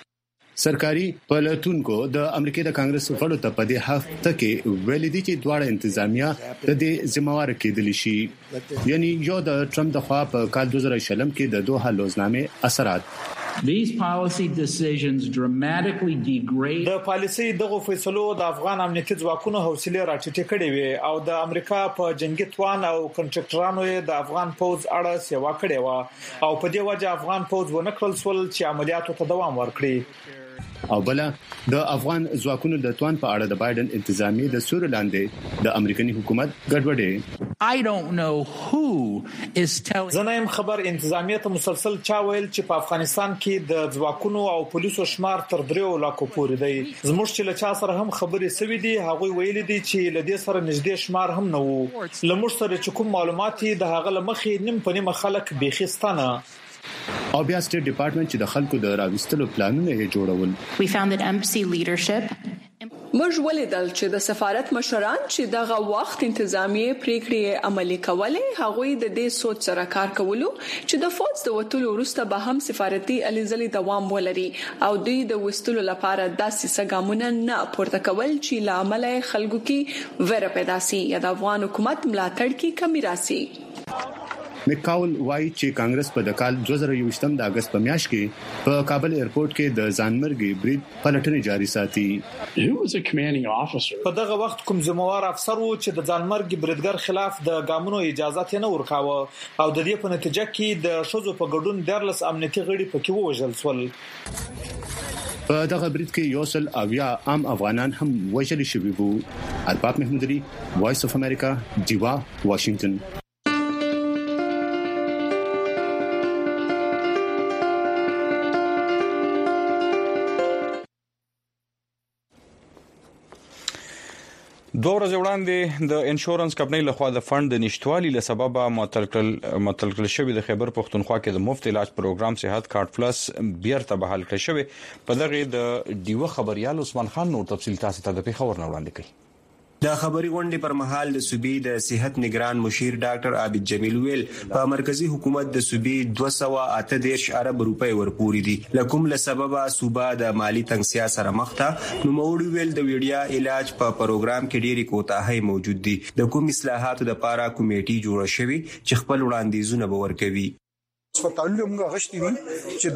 سرکاري پلاتونکو د امریکای د کانګرس غړو ته په دې هفته کې ویلي دي چې دواړه انتظامیه د دې ذمہوار کېدل شي. یعنی یو د ټرمپ د خوا په کال 2020 کې د دوه لوزنامې اثرات. These policy decisions dramatically degrade د پالیسي دغه فیصلو د افغان امنیتي ځواکونو حوصله راټیټه کړې وي او د امریکا په جنگي توان او کنټراکټرانو د افغان پوز اړه سیوا کړې و او په دې وجه افغان پوز ونه کړل سول چې عملیاتو ته دوام ورکړي. او بل د افغان ځواکونو د توان په اړه د بایدن انتظامیه د سور لاندې د امریکایي حکومت ګډوډي. I don't know who is telling. زنایم خبر انتظامیه ته مسلسل چا ویل چې په افغانستان کې د ځواکونو او پولیسو شمار تر 3 لکو پورې دی. زموږ چې له چا سره هم خبرې سوي دي هغه ویل دي چې له دې سره نږدې شمار هم نه وو. لمر سره چې کوم معلومات د هغه لمخې نیم په نیمه خلک بيخستانه او بیا سټیټ ډپارټمنټ چې د خلکو د راوستلو پلانونه یې جوړول. We found that embassy leadership موږ ولیدل چې د سفارت مشران چې دغه وخت انتظامیه پریکړې عملي کولې هغوی د دې سوچ سره کار کولو چې د فوج د وټولو وروسته به هم سفارتي الیزلي دوام ولري او دوی د وستلو لپاره داسې سګامونه نه پورته کول چې له عمله خلکو کې وره پیدا سي یا د افغان حکومت ملاتړ کې کمی راسي. مکاول وایي چې کانګرس په د کال 2021 د اگست په میاشت کې په کابل ایرپورټ کې د ځانمرګي برید پلټنې جاري ساتي. په دغه وخت کوم ذمہوار افسر وو چې د ځانمرګي بریدګر خلاف د ګامونو اجازه نه ورکاوه او د دې په نتیجه کې د شوزو په ګډون 14 امنیتي غړي پکې ووژل شول. په دغه برید کې یوسل اویا عام افغانان هم وژل شوي وو. ارباب محمود علي وایس اف امریکا دیوا واشنگټن. دوه ورځې وړاندې د انشورنس کمپنۍ لخوا د فند د نشټوالي له سببه معطل کړل شوی د خیبر پښتونخوا کې د مفت علاج پروګرام صحت کارت پلس بیرته بحال کړی شوی. په دغه د ډیو خبريال عثمان خان نور تفصیل تاسو ته د پیښور نه وړاندې کړي. د خبري غونډې پر مهال د صوبې د صحت نگران مشیر ډاکټر عابد جمیل ویل په مرکزی حکومت د صوبې 238 ارب روپۍ ورپوري دي لکم له سببه صوبه د مالی تنګسیا سره مخ ته. نو موړي ویل د ویډیا علاج په پروګرام کې ډېری کوتاهي موجود دي. د کوم اصلاحاتو د پاره کمیټي جوړه شوې چې خپل وړاندیزونه به ورکوي. هسپتالونه موږ غشتي دي چې دا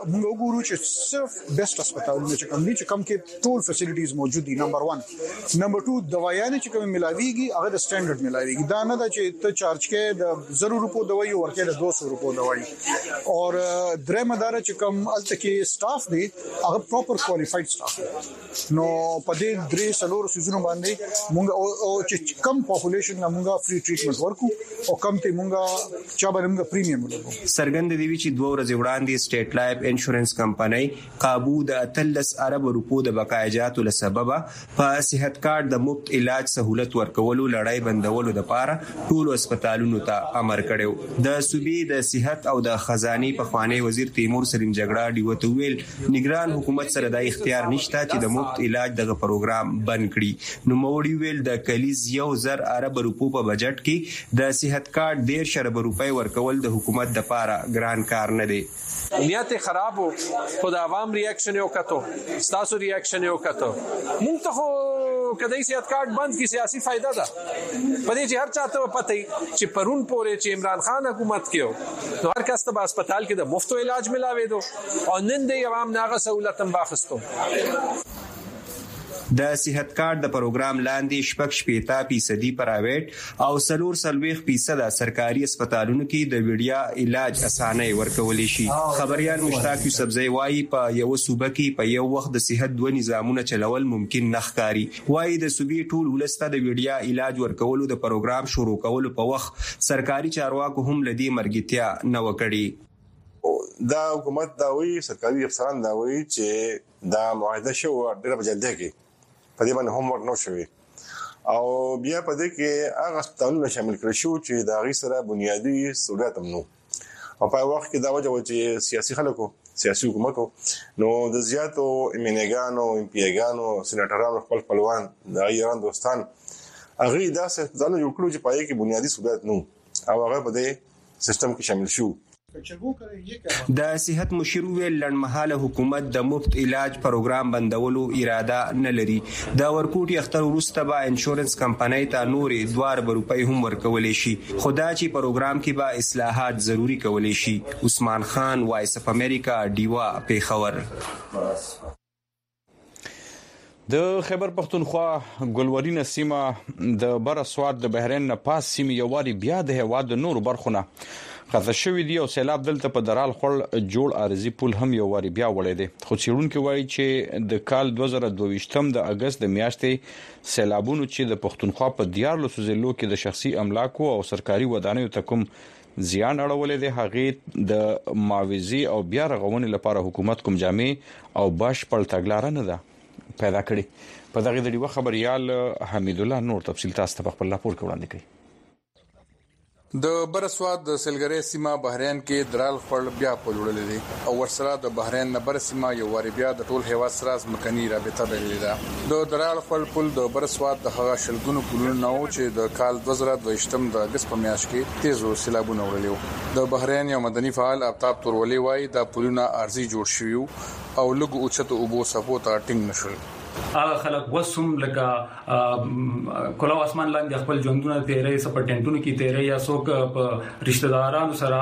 موږ وګورو چې صرف بیسټ هسپتالونه چې کوم دي چې کوم کې ټول فیسیلیټیز موجود دي نمبر 1 نمبر 2 دوايانې چې کوم ملاويږي هغه د سټانډرډ ملاويږي دا نه ده چې ته چارج کې د 0 روپو دوايي ورکې د 200 روپو دوايي اور درې مدار چې کوم الته کې سټاف دی هغه پراپر کوالیفاید سټاف نو په دې درې سلور سيزونو باندې موږ او چې کم پاپولیشن لا موږ فری ټریټمنټ ورکو او کم ته موږ چا باندې موږ پریمیم ورکو سرګند دی چې 2 ورځې وړاندې سټیټ لایف انشورنس کمپنۍ قابو د 13 ارب روپو د بقایجاتو له سبب په صحت کارت د مفت علاج سہولت ورکولو لړۍ بندولو لپاره ټول هسپتالونو ته امر کړو د صوبې د صحت او د خزانه په خوانی وزیر تیمور سرین جګړه دی وته ویل نگران حکومت سره د اختیار نشته چې د مفت علاج دغه پروګرام بند کړي نو موړي ویل د کلیز 1000 ارب روپو په بجټ کې د صحت کارت 1.5 ارب روپۍ ورکول د حکومت د لپاره ګران کار نه دی نیت خراب وو خو د عوام ریاکشن یو کته ستاسو ریاکشن یو کته مونږ ته خو کدی صحت کارت بند کی سیاسي فائدہ ده په دې چې هر چاته پته چې پرون پورې چې عمران خان حکومت کېو نو هر کس ته هسپتال کې د مفت علاج ملاوي دو او نن د عوام ناغه سہولت هم واخستو د صحت کارت د پروګرام لاندې 60% پرایویټ او 40% سرکاري هسپتالونو کې د ویډیا علاج اسانه ورکول شي خبريال مشتاق یوسفزئی وايي په یو صوبه کې په یو وخت د صحت دوه نظامونه چلول ممکن نه ښکاري وايي د صوبې ټول ولسته د ویډیا علاج ورکولو د پروګرام شروع کولو په وخت سرکاري چارواکو هم لدی مرګتیا نه وکړي دا حکومت دا وی سرکاري افسران دا وی چې دا معاهده شو ډیره بجلده کې په دې باندې هوم ورک نو شوی او بیا په دې کې هغه هسپتالونه شامل کړی شو چې دا غي سره بنیادی سہولت هم نو او په وخت کې دا وجه چې سیاسي خلکو سیاسي حکومتو نو د زیاتو امینګانو امپیګانو سېناترانو خپلوان د ایران دوستان هغه داسې ځانو یو کلو چې پای کې بنیادی سہولت نو او هغه په دې سیستم کې شامل شو د صحت مشیر ویل لړمحاله حکومت د مفت علاج پروګرام بندولو اراده نه لري دا ورکوټي اختر ورسته به انشورنس کمپنۍ ته نورې 2 روپۍ هم ورکولې شي خدا چې پروګرام کې به اصلاحات ضروری کولې شي عثمان خان وایس اف امریکا دیوا پیښور د خیبر پختونخوا ګلورین سیمه د بر اسواد د بحرین نه پاس سیمه یواري بیا د هوا د نور برخونه خاصه شوې دي او سیلاب دلته په درال خړ جوړ ارزي پول هم یو واری بیا وړي دي خو چیرونکو وایي چې د کال 2022 د اگست د میاشتې سیلابونو چې د پختونخوا په دیارلو سوزلو کې د شخصي املاکو او سرکاري ودانیو ته کوم زیان اړولې دي هغه د معاوضي او بیا رغونې لپاره حکومت کوم جامع او باش پړ تګلار نه ده پیدا کړي په دغه د خبريال حمید الله نور تفصیل تاسو ته خپل راپور وړاندې کوي د برسواد د سلګری سیمه بحرین کې درال خپل بیا پلوړل دي او ورسره د بحرین نه بر سیمه یو واری بیا د ټول هوا سره مکني رابطه بللې ده د درال خپل پل د برسواد د هغه شلګونو پلونو نو چې د کال 2022 د اگست په میاشت کې تیزو سیلابونه وړلې د بحرین یو مدني فعال آفتاب تورولي وای د پلونو ارزي جوړ شوی او لګو اوچته اوبو سپو ته ټینګ نشول هغه خلک وسوم لکه کولو اسمان لاندې خپل ژوندونه تیرې سپټنټونو کې تیرې یا څوک په رشتہ دارانو سره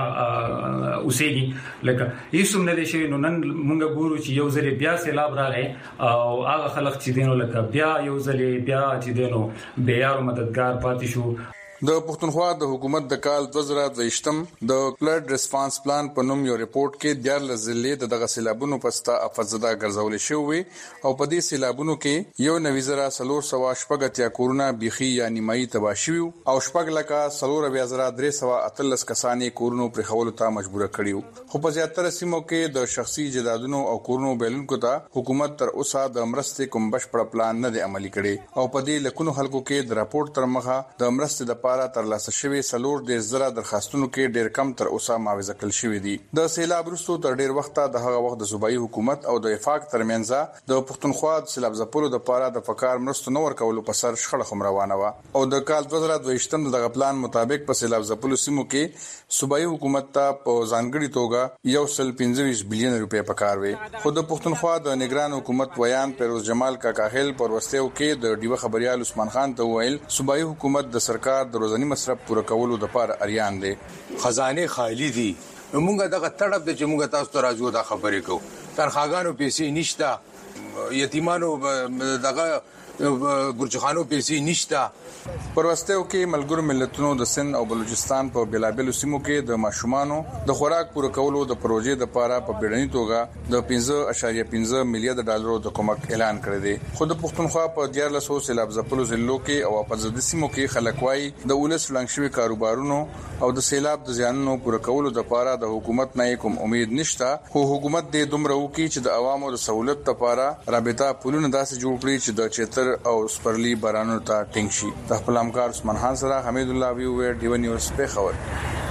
اوسېږي لکه هیڅوم نه دي شي نو نن مونږ ګورو چې یو ځل بیا سیلاب راغی او هغه خلک چې دینو لکه بیا یو ځل بیا چې دینو بیا مددگار پاتې شو د پښتونخوا د حکومت د کال 2022 د فلډ ریسپانس پلان په نوم یو ریپورت کې د لزلې د دغه سیلابونو پستا افزده ګرځول شوی او په دې سیلابونو کې یو نویزرا سلور سوا شپږتیا کورونا بيخي یا نیمایي تباشي او شپږ لکه سلور بیا زرا 313 کسانې کورونو پر خول ته مجبور کړیو خو په زیاتره سیمو کې د شخصي جدادونو او کورونو بیلونکو ته حکومت تر اوسه د مرستې کوم بشپړ پلان نه دی عملي کړي او په دې لکونو خلکو کې د راپورټ تر مخه د مرستې د تر لاسه شوی سلور د زړه درخواستونو کې ډیر کم تر اوسه معاوضه کړل شوې دي د سیلاب وروسته تر ډیر وخت د هغه وخت د صوبایي حکومت او د وفاق ترمنځ د پښتونخوا د سیلاب ځپلو د پاره د فکر مرستو نور کولو په سر شخړه خم روانه و او د کال 2022 دغه پلان مطابق په سیلاب ځپلو سیمو کې صوبایي حکومت ته په ځانګړي توګه 125 بلین روپۍ پکار وي خو د پښتونخوا د نگران حکومت ویان پیروز جمال کاکاهل پر وستیو کې د ډیوه خبريال عثمان خان ته ویل صوبایي حکومت د سرکار د روزاني مصرف پوره کولو د پاره اریان دي خزانه خالی دي موږ دغه تړب د چې موږ تاسو ته راځو دا خبرې کوو ترخاګانو پیسې نشته یتیمانو دغه ګرجخانو پیسې نشته پروستیو کې ملګرو ملتونو د سند او بلوچستان په بلابل سیمو کې د ماشومانو د خوراک پوره کولو د پروژې د لپاره په بیړني توګه د 15.5 میلیارډ ډالرو د کومک اعلان کړی دی خو د پښتونخوا په 1400 سیلاب ځپلو ضلعو کې او په ځد سیمو کې خلک وايي د ولس لنګشوي کاروبارونو او د سیلاب د زیانونو پوره کولو د لپاره د حکومت نه کوم امید نشته خو حکومت د دومره وکړي چې د عوامو د سہولت لپاره رابطه پولونه داسې جوړ کړي چې د چتر او سپرلی بارانو ته ټینګ شي د خپل همکار عثمان خان سره حمید الله ویو ډیو نیوز په خبر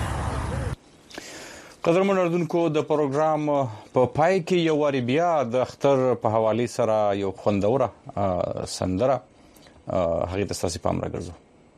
قدرمن اردوونکو د پروګرام په پای کې یو واری بیا د اختر په حواله سره یو خوندوره سندره هغه د تاسو پام راګرځو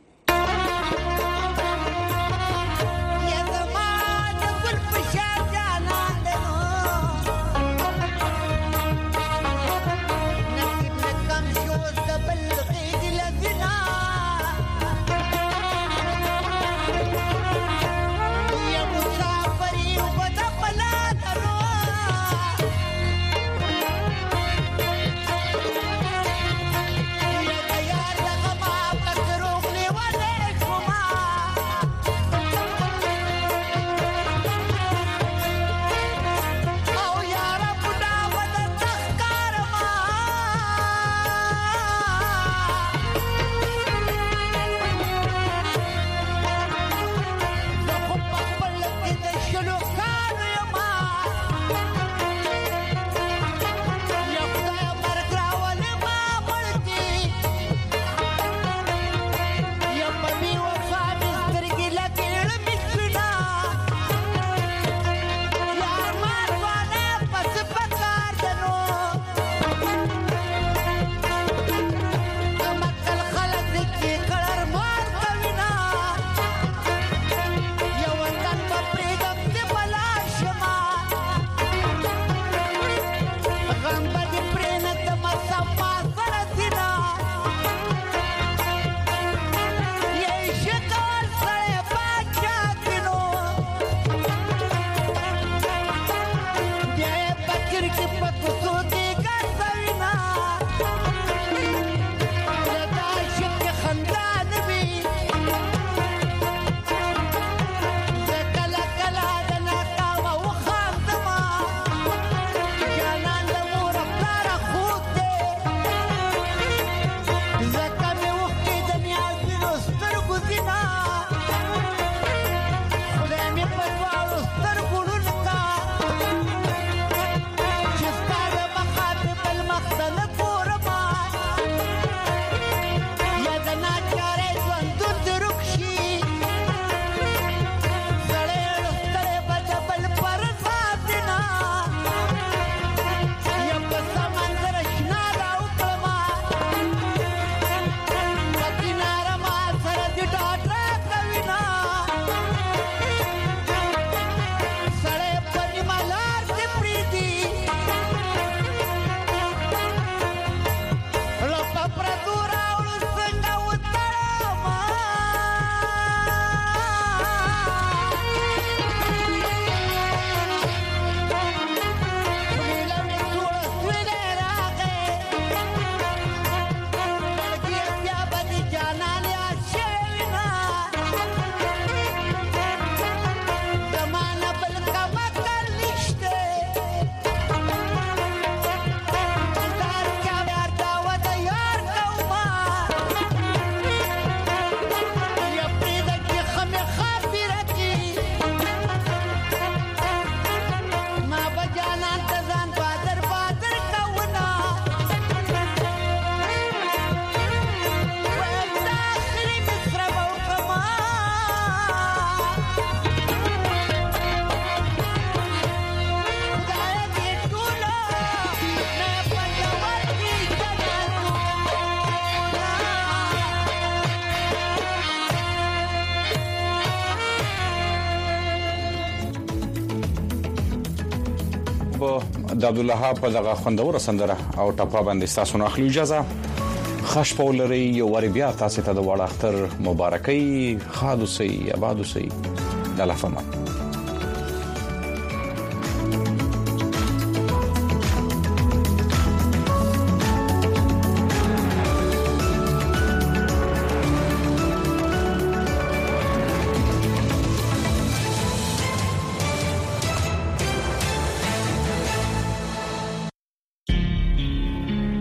د عبد الله په دغه خوندور سندره او ټاپه باندې تاسو نه اخلي اجازه خاص پولري یو ور بیا تاسو ته د وړ اختر مبارکي خادو سي آبادو سي د لافما